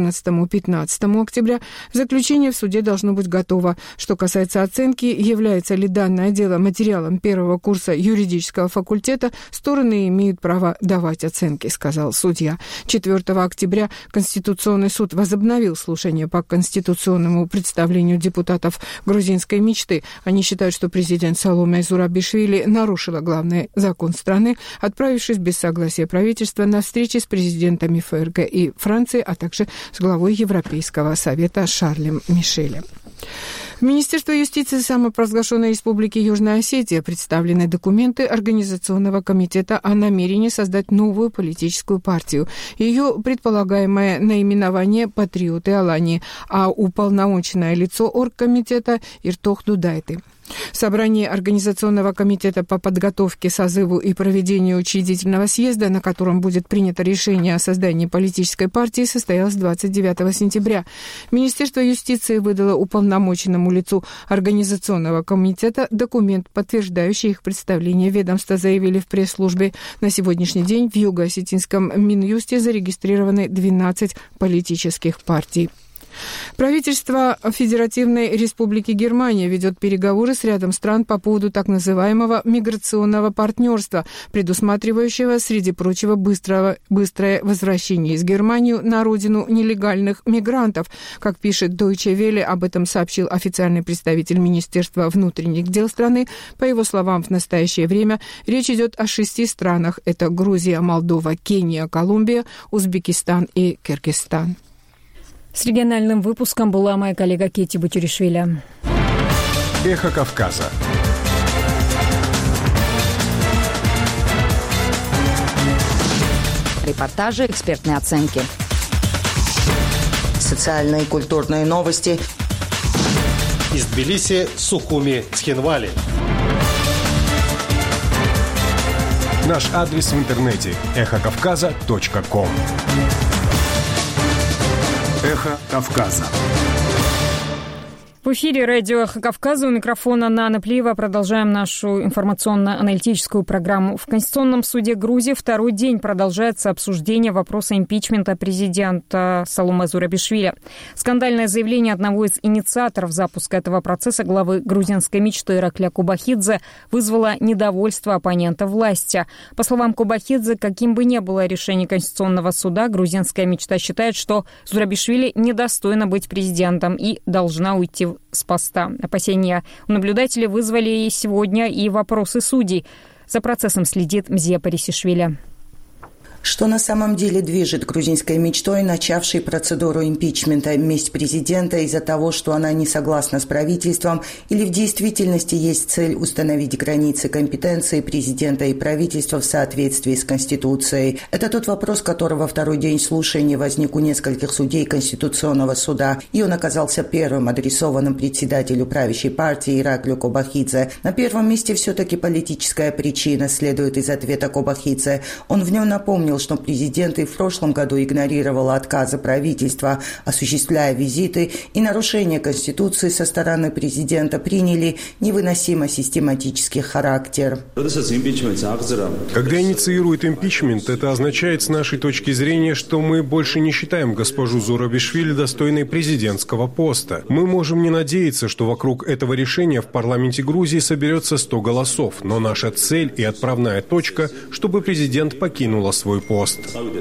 14-15 октября, заключение в суде должно быть готово. Что касается оценки, является ли данное дело материалом первого курса юридического факультета, стороны имеют право давать оценки, сказал судья. 4 октября Конституционный суд возобновил слушание по конституционному представлению депутатов грузинской мечты. Они считают, что президент Саломе Зурабишвили нарушила главный закон страны, отправившись без согласия правительства на встречи с президентами ФРГ и Франции, а также с главой Европейского совета Шарлем Мишелем. В Министерство юстиции самопровозглашенной Республики Южная Осетия представлены документы Организационного комитета о намерении создать новую политическую партию. Ее предполагаемое наименование «Патриоты Алании», а уполномоченное лицо оргкомитета Иртох Дудайты. Собрание Организационного комитета по подготовке, созыву и проведению учредительного съезда, на котором будет принято решение о создании политической партии, состоялось 29 сентября. Министерство юстиции выдало уполномоченному лицу Организационного комитета документ, подтверждающий их представление. Ведомства заявили в пресс-службе: на сегодняшний день в Юго-Осетинском Минюсте зарегистрированы 12 политических партий. Правительство Федеративной Республики Германия ведет переговоры с рядом стран по поводу так называемого миграционного партнерства, предусматривающего, среди прочего, быстрое возвращение из Германии на родину нелегальных мигрантов. Как пишет Deutsche Welle, об этом сообщил официальный представитель Министерства внутренних дел страны. По его словам, в настоящее время речь идет о 6 странах. Это Грузия, Молдова, Кения, Колумбия, Узбекистан и Кыргызстан. С региональным выпуском была моя коллега Кетти Батюришвили. Эхо Кавказа. Репортажи, экспертные оценки. Социальные и культурные новости. Из Тбилиси, Сухуми, Цхинвали. Наш адрес в интернете – эхокавказа.ком. Эхо Кавказа. В эфире радио «Эхо Кавказа», у микрофона Нана Плиева. Продолжаем нашу информационно-аналитическую программу. В Конституционном суде Грузии второй день продолжается обсуждение вопроса импичмента президента Саломе Зурабишвили. Скандальное заявление одного из инициаторов запуска этого процесса, главы грузинской мечты Иракля Кобахидзе, вызвало недовольство оппонентов власти. По словам Кобахидзе, каким бы ни было решение Конституционного суда, грузинская мечта считает, что Зурабишвили недостойна быть президентом и должна уйти с поста. Опасения у наблюдателей вызвали и сегодня и вопросы судей. За процессом следит Мзия Парисишвили. Что на самом деле движет грузинской мечтой, начавшей процедуру импичмента, месть президента из-за того, что она не согласна с правительством, или в действительности есть цель установить границы компетенции президента и правительства в соответствии с Конституцией? Это тот вопрос, который во второй день слушаний возник у нескольких судей Конституционного суда, и он оказался первым адресованным председателю правящей партии Ираклю Кобахидзе. На первом месте все-таки политическая причина, следует из ответа Кобахидзе. Он в нем напомнил, что президент и в прошлом году игнорировал отказы правительства, осуществляя визиты, и нарушения Конституции со стороны президента приняли невыносимо систематический характер. Когда инициирует импичмент, это означает с нашей точки зрения, что мы больше не считаем госпожу Зурабишвили достойной президентского поста. Мы можем не надеяться, что вокруг этого решения в парламенте Грузии соберется 100 голосов, но наша цель и отправная точка, чтобы президент покинула свой пост.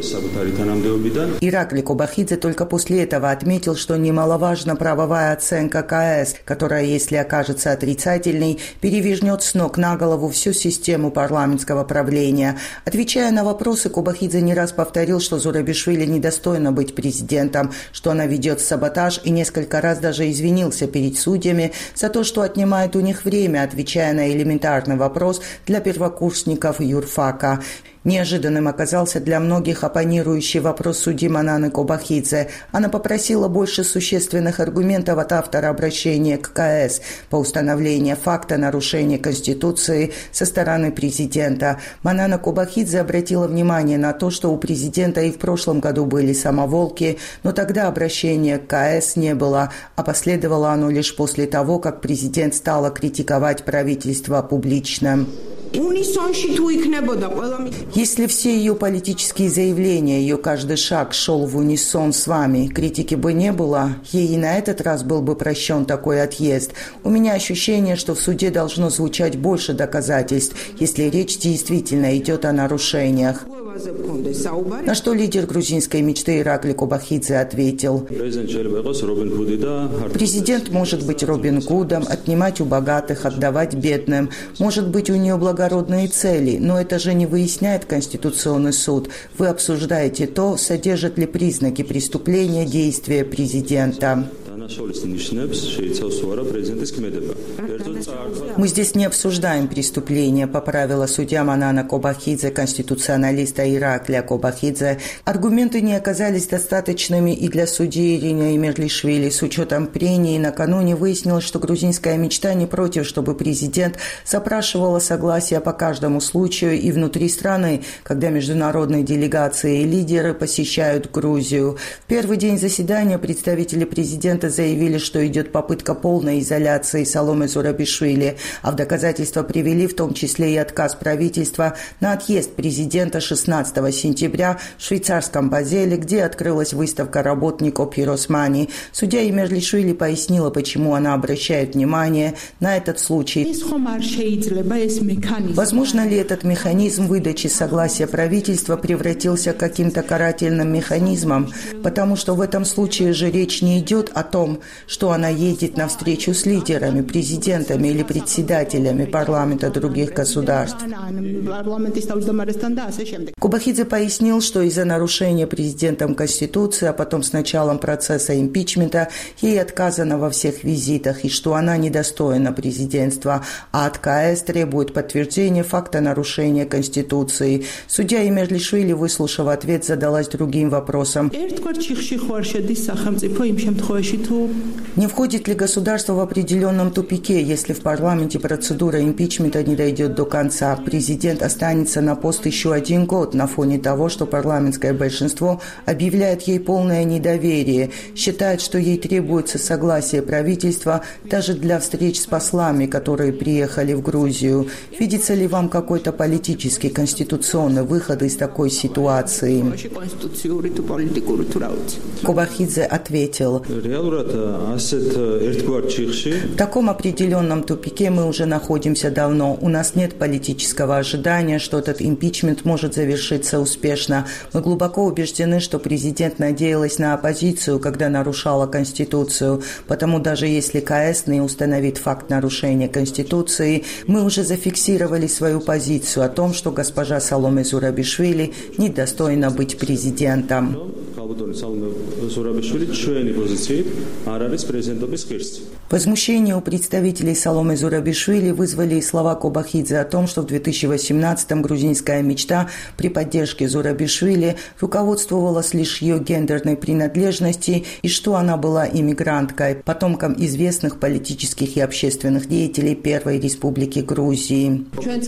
Иракли Кобахидзе только после этого отметил, что немаловажна правовая оценка КС, которая, если окажется отрицательной, перевернет с ног на голову всю систему парламентского правления. Отвечая на вопросы, Кобахидзе не раз повторил, что Зурабишвили недостойна быть президентом, что она ведет саботаж, и несколько раз даже извинился перед судьями за то, что отнимает у них время, отвечая на элементарный вопрос для первокурсников юрфака. Неожиданным оказался для многих оппонирующий вопрос судьи Мананы Кобахидзе. Она попросила больше существенных аргументов от автора обращения к КС по установлению факта нарушения Конституции со стороны президента. Манана Кобахидзе обратила внимание на то, что у президента и в прошлом году были самоволки, но тогда обращения к КС не было, а последовало оно лишь после того, как президент стала критиковать правительство публично. Если все ее политические заявления, ее каждый шаг шел в унисон с вами, критики бы не было, ей и на этот раз был бы прощен такой отъезд. У меня ощущение, что в суде должно звучать больше доказательств, если речь действительно идет о нарушениях. На что лидер грузинской мечты Иракли Кобахидзе ответил: президент может быть Робин Гудом, отнимать у богатых, отдавать бедным. Может быть, у нее благородные цели, но это же не выясняет Конституционный суд. Вы обсуждаете то, содержат ли признаки преступления действия президента. Мы здесь не обсуждаем преступления, поправила судья Манана Кобахидзе, конституционалиста Иракля Кобахидзе. Аргументы не оказались достаточными и для судьи Ирины Эмирлишвили. С учетом прений накануне выяснилось, что грузинская мечта не против, чтобы президент запрашивала согласие по каждому случаю и внутри страны, когда международные делегации и лидеры посещают Грузию. В первый день заседания представители президента заявили, что идет попытка полной изоляции Саломе Зурабишвили, а в доказательство привели в том числе и отказ правительства на отъезд президента 16 сентября в швейцарском Базеле, где открылась выставка работ Нико Пиросмани. Судья Эмирлишвили пояснила, почему она обращает внимание на этот случай. Возможно ли этот механизм выдачи согласия правительства превратился каким-то карательным механизмом, потому что в этом случае же речь не идет о том, что она едет на встречу с лидерами, президентами или председателями парламента других государств. Кобахидзе пояснил, что из-за нарушения президентом Конституции, а потом с началом процесса импичмента, ей отказано во всех визитах и что она недостойна президентства, а от КС требует подтверждения факта нарушения Конституции. Судья Эмирлишвили, выслушав ответ, задалась другим вопросом. Не входит ли государство в определенном тупике, если если в парламенте процедура импичмента не дойдет до конца. Президент останется на пост еще 1 год на фоне того, что парламентское большинство объявляет ей полное недоверие, считает, что ей требуется согласие правительства даже для встреч с послами, которые приехали в Грузию. Видится ли вам какой-то политический, конституционный выход из такой ситуации? Кобахидзе ответил: в таком определенном тупике мы уже находимся давно. У нас нет политического ожидания, что этот импичмент может завершиться успешно. Мы глубоко убеждены, что президент надеялась на оппозицию, когда нарушала Конституцию. Потому даже если КС не установит факт нарушения Конституции, мы уже зафиксировали свою позицию о том, что госпожа Саломе Зурабишвили недостойна быть президентом. Возмущение у представителей Саломе Зурабишвили вызвали и слова Кобахидзе о том, что в 2018-м грузинская мечта при поддержке Зурабишвили руководствовалась лишь ее гендерной принадлежности и что она была иммигранткой, потомком известных политических и общественных деятелей Первой Республики Грузии.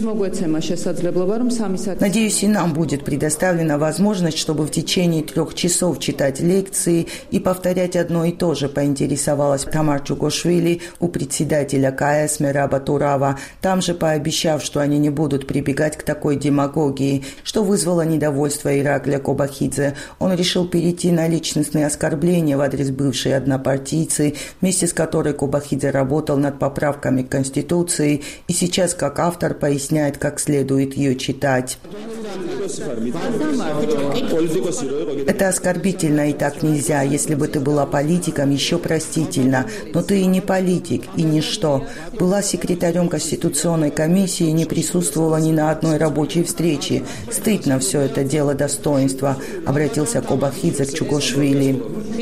Надеюсь, и нам будет предоставлена возможность, чтобы в течение 3 часов читать лекции и повторять одно и то же, поинтересовалась Тамар Чугошвили у председателя КС Мераба Турава, там же пообещав, что они не будут прибегать к такой демагогии, что вызвало недовольство Иракля Кобахидзе. Он решил перейти на личностные оскорбления в адрес бывшей однопартийцы, вместе с которой Кобахидзе работал над поправками к Конституции и сейчас как автор поясняет, как следует ее читать. Это оскорбительно, и так нельзя. Если бы ты была политиком, еще простительно. Но ты и не политик, и ничто. Была секретарем Конституционной комиссии и не присутствовала ни на одной рабочей встрече. Стыдно все это дело достоинства, обратился Кобахидзе к Чугошвили.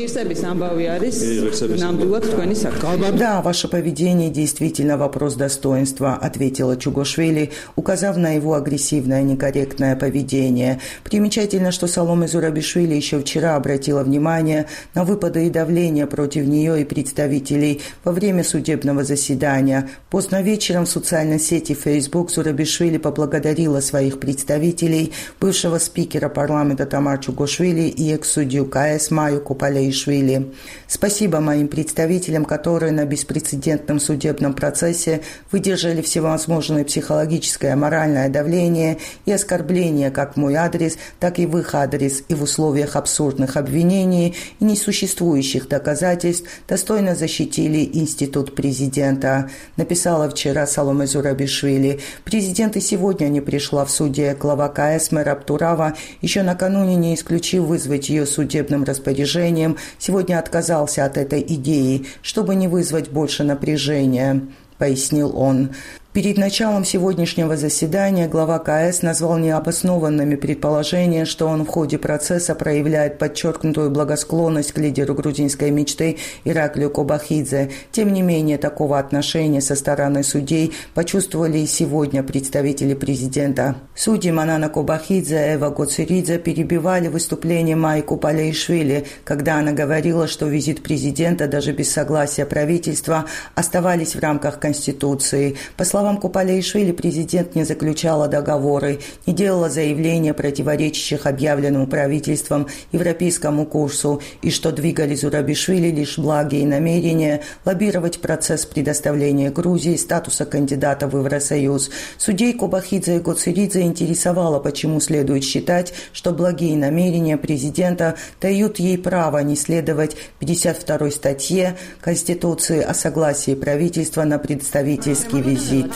Да, ваше поведение действительно вопрос достоинства, ответила Чугошвили, указав на его агрессивное, некорректное поведение. Примечательно, что Саломе Зурабишвили еще вчера обратила внимание на выпады и давление против нее и представителей во время судебного заседания. Поздно вечером в социальной сети Facebook Зурабишвили поблагодарила своих представителей, бывшего спикера парламента Тамар Чугошвили и экс-судью КС Маю Купалеишвили. Спасибо моим представителям, которые на беспрецедентном судебном процессе выдержали всевозможное психологическое, моральное давление и оскорбления как в мой адрес, так и в их адрес, и в условиях абсурдных обвинений и несуществующих доказательств достойно защитили институт президента, написала вчера Саломе Зурабишвили. Президент и сегодня не пришла в суде. Глава КС Мераб Турава еще накануне, не исключив вызвать ее судебным распоряжением, сегодня отказался от этой идеи, чтобы не вызвать больше напряжения, пояснил он. Перед началом сегодняшнего заседания глава КС назвал необоснованными предположения, что он в ходе процесса проявляет подчеркнутую благосклонность к лидеру грузинской мечты Ираклию Кобахидзе. Тем не менее, такого отношения со стороны судей почувствовали и сегодня представители президента. Судьи Манана Кобахидзе и Эва Гоцеридзе перебивали выступление Майи Купалеишвили, когда она говорила, что визит президента даже без согласия правительства оставались в рамках Конституции. По словам Купалеишвили, президент не заключала договоры, не делала заявления, противоречащих объявленному правительством европейскому курсу, и что двигали Зурабишвили лишь благие намерения лоббировать процесс предоставления Грузии статуса кандидата в Евросоюз. Судей Кобахидзе и Гоцеридзе интересовало, почему следует считать, что благие намерения президента дают ей право не следовать 52-й статье Конституции о согласии правительства на представительский визит.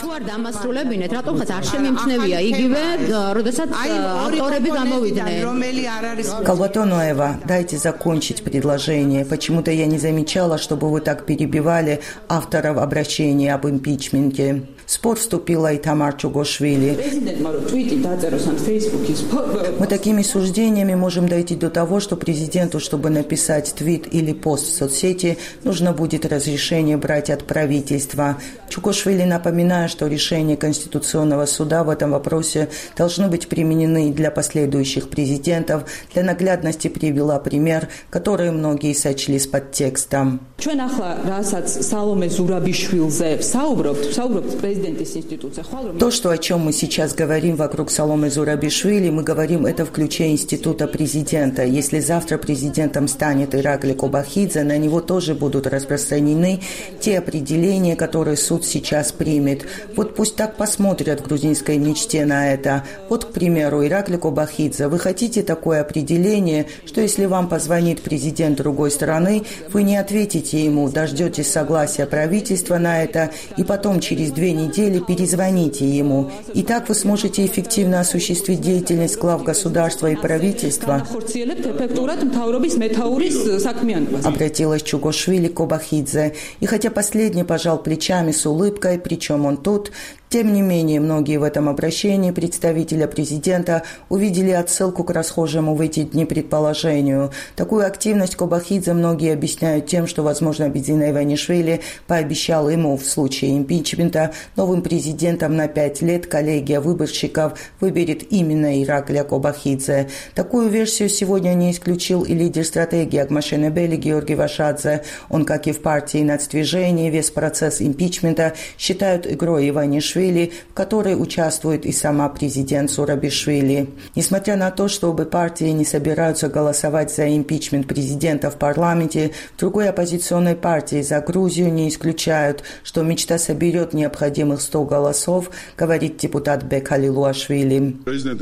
Калбатоноева, дайте закончить предложение. Почему-то я не замечала, чтобы вы так перебивали авторов обращения об импичменте. В спор вступила и Тамар Чугошвили. Мы такими суждениями можем дойти до того, что президенту, чтобы написать твит или пост в соцсети, нужно будет разрешение брать от правительства. Чугошвили, напоминаю, что решения Конституционного суда в этом вопросе должны быть применены для последующих президентов. Для наглядности привела пример, который многие сочли с подтекстом. То, о чем мы сейчас говорим вокруг Саломе Зурабишвили, мы говорим это в ключе института президента. Если завтра президентом станет Иракли Кобахидзе, на него тоже будут распространены те определения, которые суд сейчас примет. Вот пусть так посмотрят в грузинской мечте на это. Вот, к примеру, Иракли Кобахидзе, вы хотите такое определение, что если вам позвонит президент другой страны, вы не ответите ему, дождетесь согласия правительства на это, и потом через 2 недели перезвоните ему. И так вы сможете эффективно осуществить деятельность глав государства и правительства. Обратилась Чугошвили к Кобахидзе. И хотя последний пожал плечами с улыбкой, причем он тут, тем не менее, многие в этом обращении представителя президента увидели отсылку к расхожему в эти дни предположению. Такую активность Кобахидзе многие объясняют тем, что, возможно, Бедзина Иванишвили пообещал ему в случае импичмента новым президентом на 5 лет коллегия выборщиков выберет именно Иракля Кобахидзе. Такую версию сегодня не исключил и лидер стратегии Агмашенебели Георгий Вашадзе. Он, как и в партии нацдвижения, весь процесс импичмента считают игрой Иванишвили, в которой участвует и сама президент Зурабишвили. Несмотря на то, что обе партии не собираются голосовать за импичмент президента в парламенте, в другой оппозиционной партии за Грузию не исключают, что мечта соберет необходимых 100 голосов, говорит депутат Бек Халилуашвили.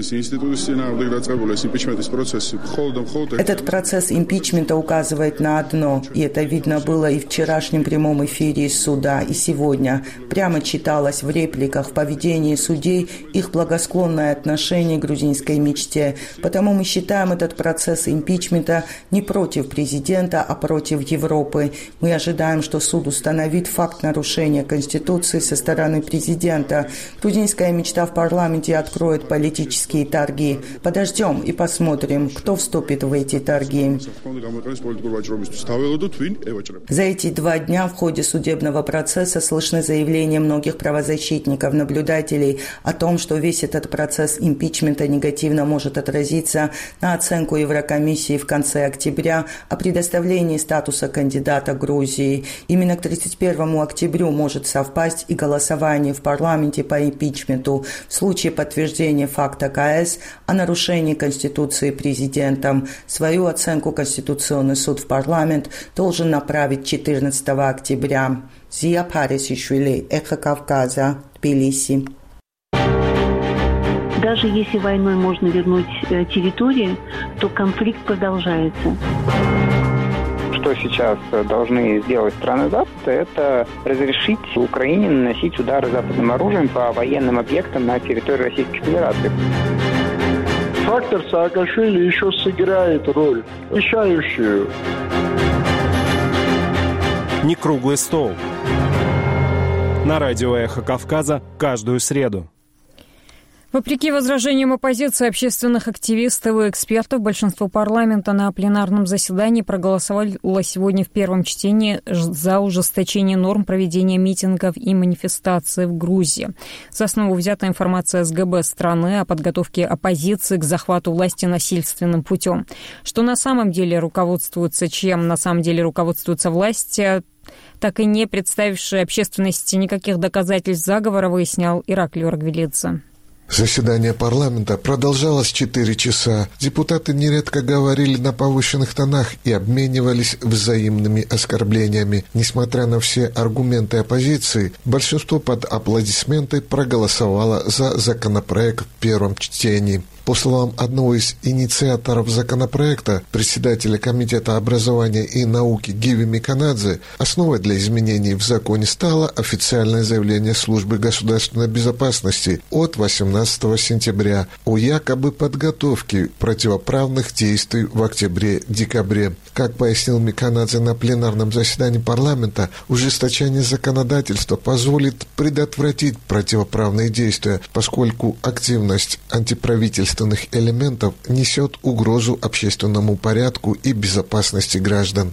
Этот процесс импичмента указывает на одно, и это видно было и в вчерашнем прямом эфире из суда, и сегодня. Прямо читалось в репликах, в поведении судей их благосклонное отношение к грузинской мечте. Потому мы считаем этот процесс импичмента не против президента, а против Европы. Мы ожидаем, что суд установит факт нарушения Конституции со стороны президента. Грузинская мечта в парламенте откроет политические торги. Подождем и посмотрим, кто вступит в эти торги. За эти 2 дня в ходе судебного процесса слышны заявления многих правозащитников, наблюдателей о том, что весь этот процесс импичмента негативно может отразиться на оценку Еврокомиссии в конце октября о предоставлении статуса кандидата Грузии. Именно к 31 октября может совпасть и голосование в парламенте по импичменту в случае подтверждения факта КС о нарушении Конституции президентом. Свою оценку Конституционный суд в парламент должен направить 14 октября. Зия Парисишвили, Эхо Кавказа, Тбилиси. Даже если войной можно вернуть территории, то конфликт продолжается. Что сейчас должны сделать страны Запада, это разрешить Украине наносить удары западным оружием по военным объектам на территории Российской Федерации. Фактор Саакашвили еще сыграет роль, решающую. Не круглый стол. На радио «Эхо Кавказа» каждую среду. Вопреки возражениям оппозиции, общественных активистов и экспертов, большинство парламента на пленарном заседании проголосовало сегодня в первом чтении за ужесточение норм проведения митингов и манифестаций в Грузии. За основу взята информация СГБ страны о подготовке оппозиции к захвату власти насильственным путем. Что на самом деле руководствуется, чем на самом деле руководствуются власти, так и не представившие общественности никаких доказательств заговора, выяснял Ираклий Оргвелидзе. Заседание парламента продолжалось 4 часа. Депутаты нередко говорили на повышенных тонах и обменивались взаимными оскорблениями. Несмотря на все аргументы оппозиции, большинство под аплодисменты проголосовало за законопроект в первом чтении. По словам одного из инициаторов законопроекта, председателя Комитета образования и науки Гиви Миканадзе, основой для изменений в законе стало официальное заявление Службы государственной безопасности от 18 сентября о якобы подготовке противоправных действий в октябре-декабре. Как пояснил Миканадзе на пленарном заседании парламента, ужесточение законодательства позволит предотвратить противоправные действия, поскольку активность антиправительственных насильственных элементов несет угрозу общественному порядку и безопасности граждан.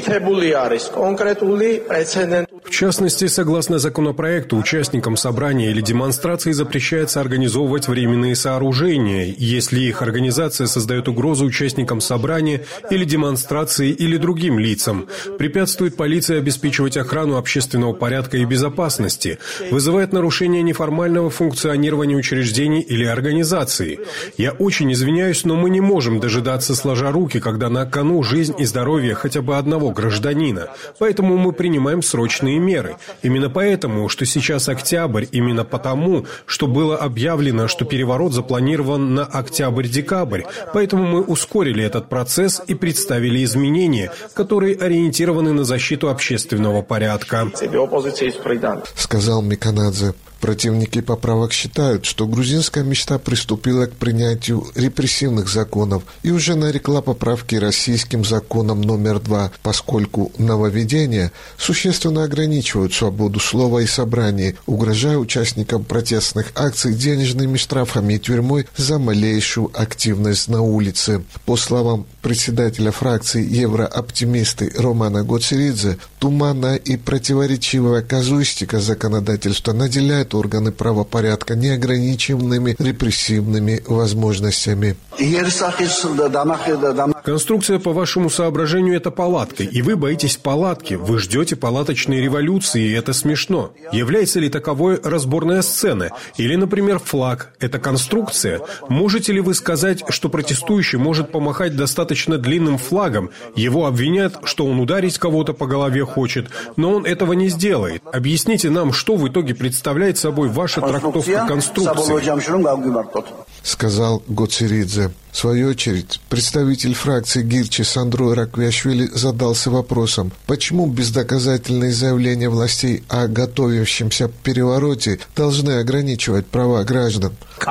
В частности, согласно законопроекту, участникам собрания или демонстрации запрещается организовывать временные сооружения, если их организация создает угрозу участникам собрания или демонстрации или другим лицам, препятствует полиции обеспечивать охрану общественного порядка и безопасности, вызывает нарушение неформального функционирования учреждений или организаций. Я очень извиняюсь, но мы не можем дожидаться сложа руки, когда на кону жизнь и здоровье хотя бы одного гражданина. Поэтому мы принимаем срочные меры. Именно поэтому, что сейчас октябрь, именно потому, что было объявлено, что переворот запланирован на октябрь-декабрь. Поэтому мы ускорили этот процесс и представили изменения, которые ориентированы на защиту общественного порядка, сказал Миканадзе. Противники поправок считают, что грузинская мечта приступила к принятию репрессивных законов и уже нарекла поправки российским законам номер 2, поскольку нововведения существенно ограничивают свободу слова и собраний, угрожая участникам протестных акций денежными штрафами и тюрьмой за малейшую активность на улице. По словам председателя фракции «Еврооптимисты» Романа Гоцеридзе, туманная и противоречивая казуистика законодательства наделяет органы правопорядка неограниченными репрессивными возможностями. Конструкция, по вашему соображению, это палатка, и вы боитесь палатки, вы ждете палаточной революции, и это смешно. Является ли таковой разборная сцена? Или, например, флаг? Это конструкция? Можете ли вы сказать, что протестующий может помахать достаточно длинным флагом? Его обвинят, что он ударить кого-то по голове хочет, но он этого не сделает. Объясните нам, что в итоге представляет собой ваша трактовка конструкции, сказал Гоцеридзе. В свою очередь, представитель фракции Гирчи Сандро Раквиашвили задался вопросом, почему бездоказательные заявления властей о готовящемся перевороте должны ограничивать права граждан.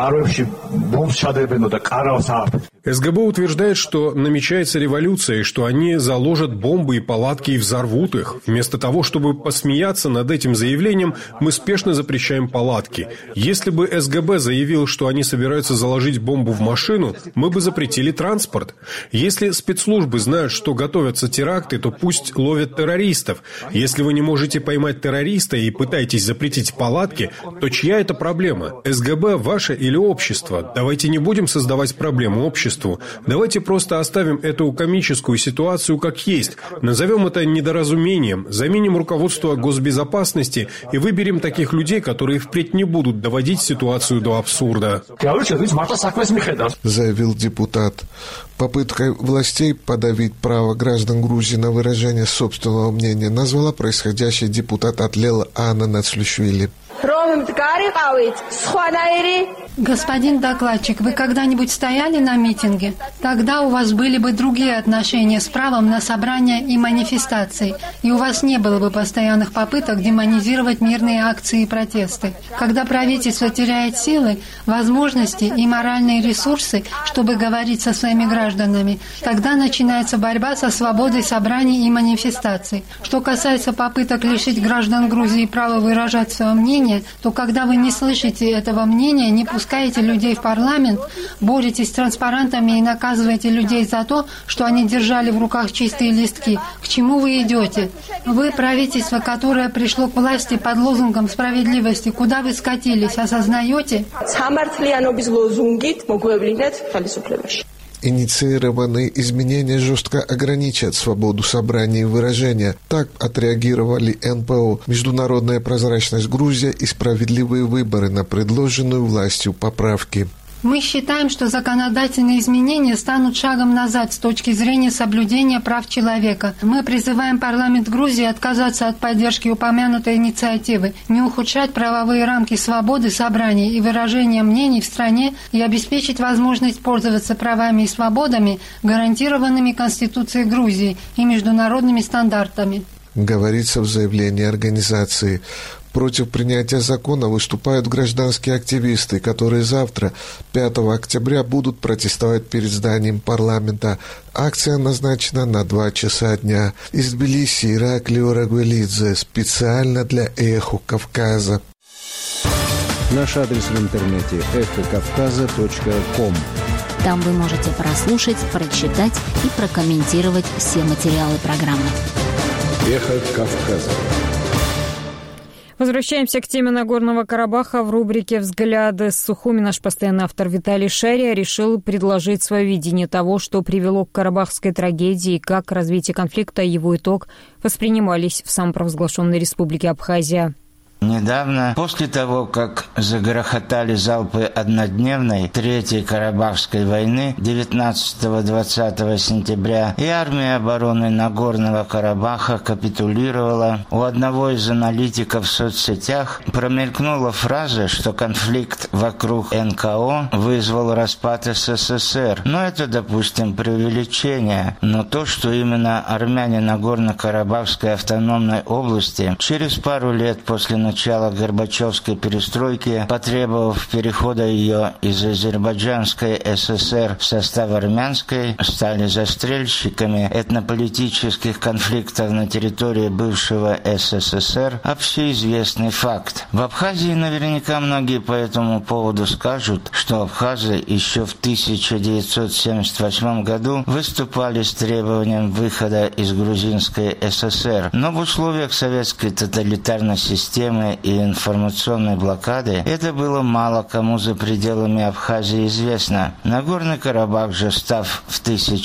СГБ утверждает, что намечается революция, и что они заложат бомбы и палатки и взорвут их. Вместо того, чтобы посмеяться над этим заявлением, мы спешно запрещаем палатки. Если бы СГБ заявил, что они собираются заложить бомбу в машину, мы бы запретили транспорт. Если спецслужбы знают, что готовятся теракты, то пусть ловят террористов. Если вы не можете поймать террориста и пытаетесь запретить палатки, то чья это проблема? СГБ ваша или общество? Давайте не будем создавать проблему обществу. Давайте просто оставим эту комическую ситуацию как есть. Назовем это недоразумением, заменим руководство госбезопасности и выберем таких людей, которые впредь не будут доводить ситуацию до абсурда, заявил депутат. Попыткой властей подавить право граждан Грузии на выражение собственного мнения назвала происходящее депутат от Лела Анна Нацлюшвили. Господин докладчик, вы когда-нибудь стояли на митинге? Тогда у вас были бы другие отношения с правом на собрания и манифестации, и у вас не было бы постоянных попыток демонизировать мирные акции и протесты. Когда правительство теряет силы, возможности и моральные ресурсы, чтобы говорить со своими гражданами, тогда начинается борьба со свободой собраний и манифестаций. Что касается попыток лишить граждан Грузии права выражать свое мнение, то когда вы не слышите этого мнения, не пускаете людей в парламент, боретесь с транспарантами и наказываете людей за то, что они держали в руках чистые листки, к чему вы идете? Вы правительство, которое пришло к власти под лозунгом справедливости, куда вы скатились, осознаете? Инициированные изменения жестко ограничат свободу собрания и выражения. Так отреагировали НПО, Международная прозрачность Грузия и справедливые выборы на предложенную властью поправки. Мы считаем, что законодательные изменения станут шагом назад с точки зрения соблюдения прав человека. Мы призываем парламент Грузии отказаться от поддержки упомянутой инициативы, не ухудшать правовые рамки свободы собраний и выражения мнений в стране и обеспечить возможность пользоваться правами и свободами, гарантированными Конституцией Грузии и международными стандартами. Говорится в заявлении организации. Против принятия закона выступают гражданские активисты, которые завтра, 5 октября, будут протестовать перед зданием парламента. Акция назначена на 2 часа дня. Из Тбилиси Ираклио Рагвелидзе специально для «Эхо Кавказа». Наш адрес в интернете эхокавказа.ком. Там вы можете прослушать, прочитать и прокомментировать все материалы программы. Эхо Кавказа. Возвращаемся к теме Нагорного Карабаха. В рубрике «Взгляды с Сухуми» наш постоянный автор Виталий Шария решил предложить свое видение того, что привело к карабахской трагедии и как развитие конфликта и его итог воспринимались в самопровозглашенной республике Абхазия. Недавно, после того, как загрохотали залпы однодневной Третьей Карабахской войны 19-20 сентября, и армия обороны Нагорного Карабаха капитулировала, у одного из аналитиков в соцсетях промелькнула фраза, что конфликт вокруг НКО вызвал распад СССР. Но это, допустим, преувеличение. Но то, что именно армяне Нагорно-Карабахской автономной области через пару лет после начала Горбачевской перестройки, потребовав перехода ее из Азербайджанской ССР в состав армянской, стали застрельщиками этнополитических конфликтов на территории бывшего СССР, общеизвестный факт. В Абхазии наверняка многие по этому поводу скажут, что абхазы еще в 1978 году выступали с требованием выхода из Грузинской ССР, но в условиях советской тоталитарной системы и информационной блокады это было мало кому за пределами Абхазии известно. Нагорный Карабах же, став в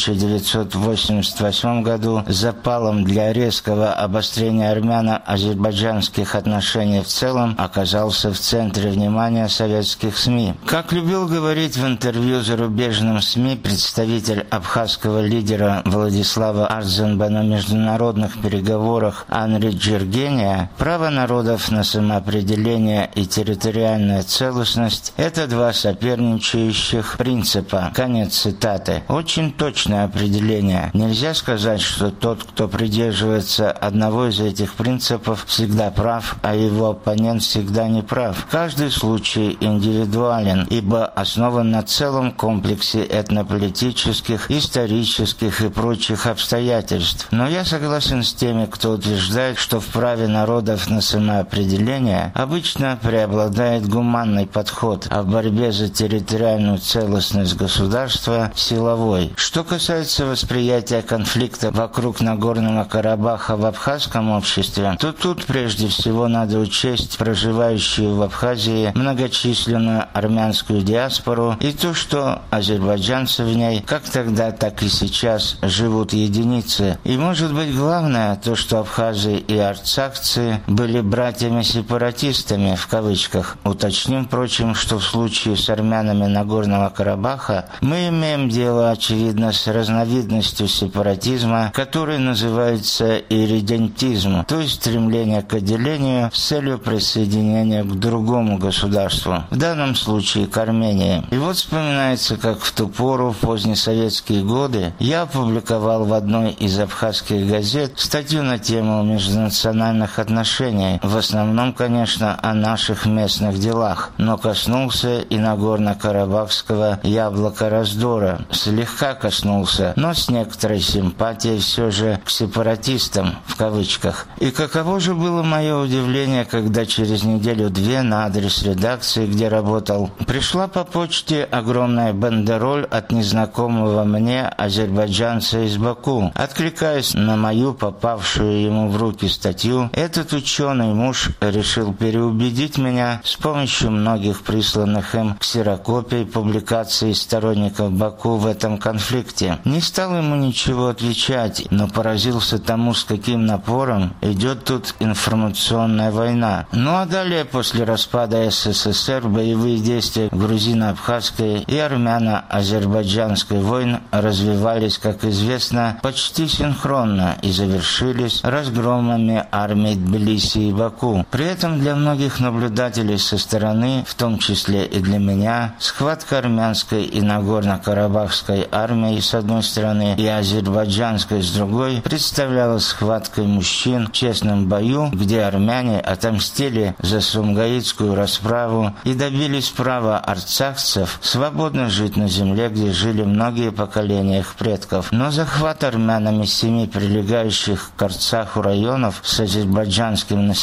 1988 году запалом для резкого обострения армяно-азербайджанских отношений в целом, оказался в центре внимания советских СМИ. Как любил говорить в интервью зарубежным СМИ представитель абхазского лидера Владислава Ардзенба на международных переговорах Анри Джергения, право народов на самоопределение и территориальная целостность – это два соперничающих принципа. Конец цитаты. Очень точное определение. Нельзя сказать, что тот, кто придерживается одного из этих принципов, всегда прав, а его оппонент всегда не прав. Каждый случай индивидуален, ибо основан на целом комплексе этнополитических, исторических и прочих обстоятельств. Но я согласен с теми, кто утверждает, что в праве народов на самоопределение обычно преобладает гуманный подход, а в борьбе за территориальную целостность государства – силовой. Что касается восприятия конфликта вокруг Нагорного Карабаха в абхазском обществе, то тут прежде всего надо учесть проживающую в Абхазии многочисленную армянскую диаспору и то, что азербайджанцы в ней как тогда, так и сейчас живут единицы. И может быть главное то, что абхазы и арцахцы были братьями-сепаратистами, в кавычках. Уточним, впрочем, что в случае с армянами Нагорного Карабаха мы имеем дело, очевидно, с разновидностью сепаратизма, который называется иридентизм, то есть стремление к отделению с целью присоединения к другому государству, в данном случае к Армении. И вот вспоминается, как в ту пору, в позднесоветские годы, я опубликовал в одной из абхазских газет статью на тему межнациональных отношений, в основном, конечно, о наших местных делах, но коснулся и Нагорно-Карабахского яблока раздора. Слегка коснулся, но с некоторой симпатией все же к сепаратистам, в кавычках. И каково же было мое удивление, когда через неделю-две на адрес редакции, где работал, пришла по почте огромная бандероль от незнакомого мне азербайджанца из Баку. Откликаясь на мою попавшую ему в руки статью, этот ученый муж решил переубедить меня с помощью многих присланных им ксерокопий публикаций сторонников Баку в этом конфликте. Не стал ему ничего отвечать, но поразился тому, с каким напором идет тут информационная война. Ну а далее, после распада СССР, боевые действия грузино-абхазской и армяно-азербайджанской войн развивались, как известно, почти синхронно и завершились разгромами армий Тбилиси и Баку. При этом для многих наблюдателей со стороны, в том числе и для меня, схватка армянской и Нагорно-Карабахской армии с одной стороны и азербайджанской с другой представляла схваткой мужчин в честном бою, где армяне отомстили за сумгаитскую расправу и добились права арцахцев свободно жить на земле, где жили многие поколения их предков. Но захват армянами 7 прилегающих к Арцаху районов с азербайджанским населением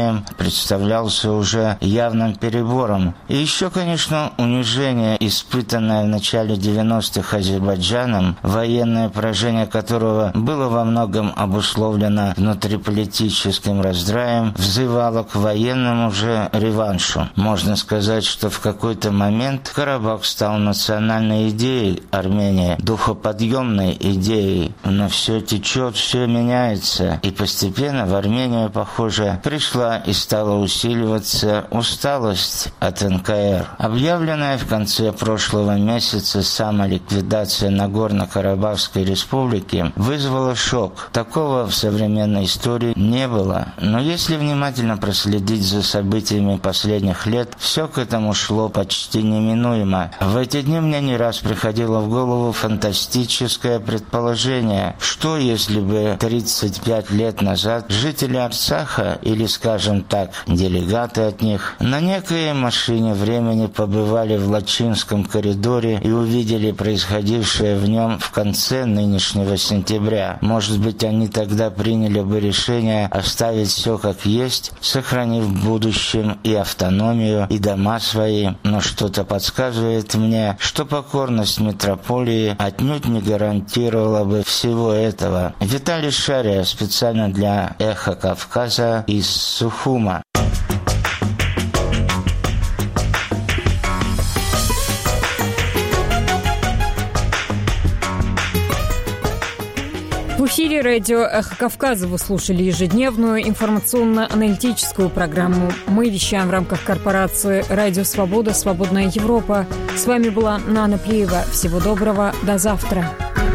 разраем представлялся уже явным перебором. И еще, конечно, унижение, испытанное в начале 90-х Азербайджаном, военное поражение которого было во многом обусловлено внутриполитическим раздраем, взывало к военному же реваншу. Можно сказать, что в какой-то момент Карабах стал национальной идеей Армении, духоподъемной идеей. Но все течет, все меняется. И постепенно в Армению, похоже, пришла и стала усиливаться усталость от НКР. Объявленная в конце прошлого месяца самоликвидация Нагорно-Карабахской республики вызвала шок. Такого в современной истории не было. Но если внимательно проследить за событиями последних лет, все к этому шло почти неминуемо. В эти дни мне не раз приходило в голову фантастическое предположение, что если бы 35 лет назад жители Арцаха, или, скажем так, делегаты от них, на некой машине времени побывали в Лачинском коридоре и увидели происходившее в нем в конце нынешнего сентября. Может быть, они тогда приняли бы решение оставить все как есть, сохранив в будущем и автономию, и дома свои. Но что-то подсказывает мне, что покорность метрополии отнюдь не гарантировала бы всего этого. Виталий Шария специально для «Эхо Кавказа» из Сухума. В эфире радио «Эхо Кавказа» вы слушали ежедневную информационно-аналитическую программу. Мы вещаем в рамках корпорации «Радио Свобода. Свободная Европа». С вами была Нана Плиева. Всего доброго. До завтра.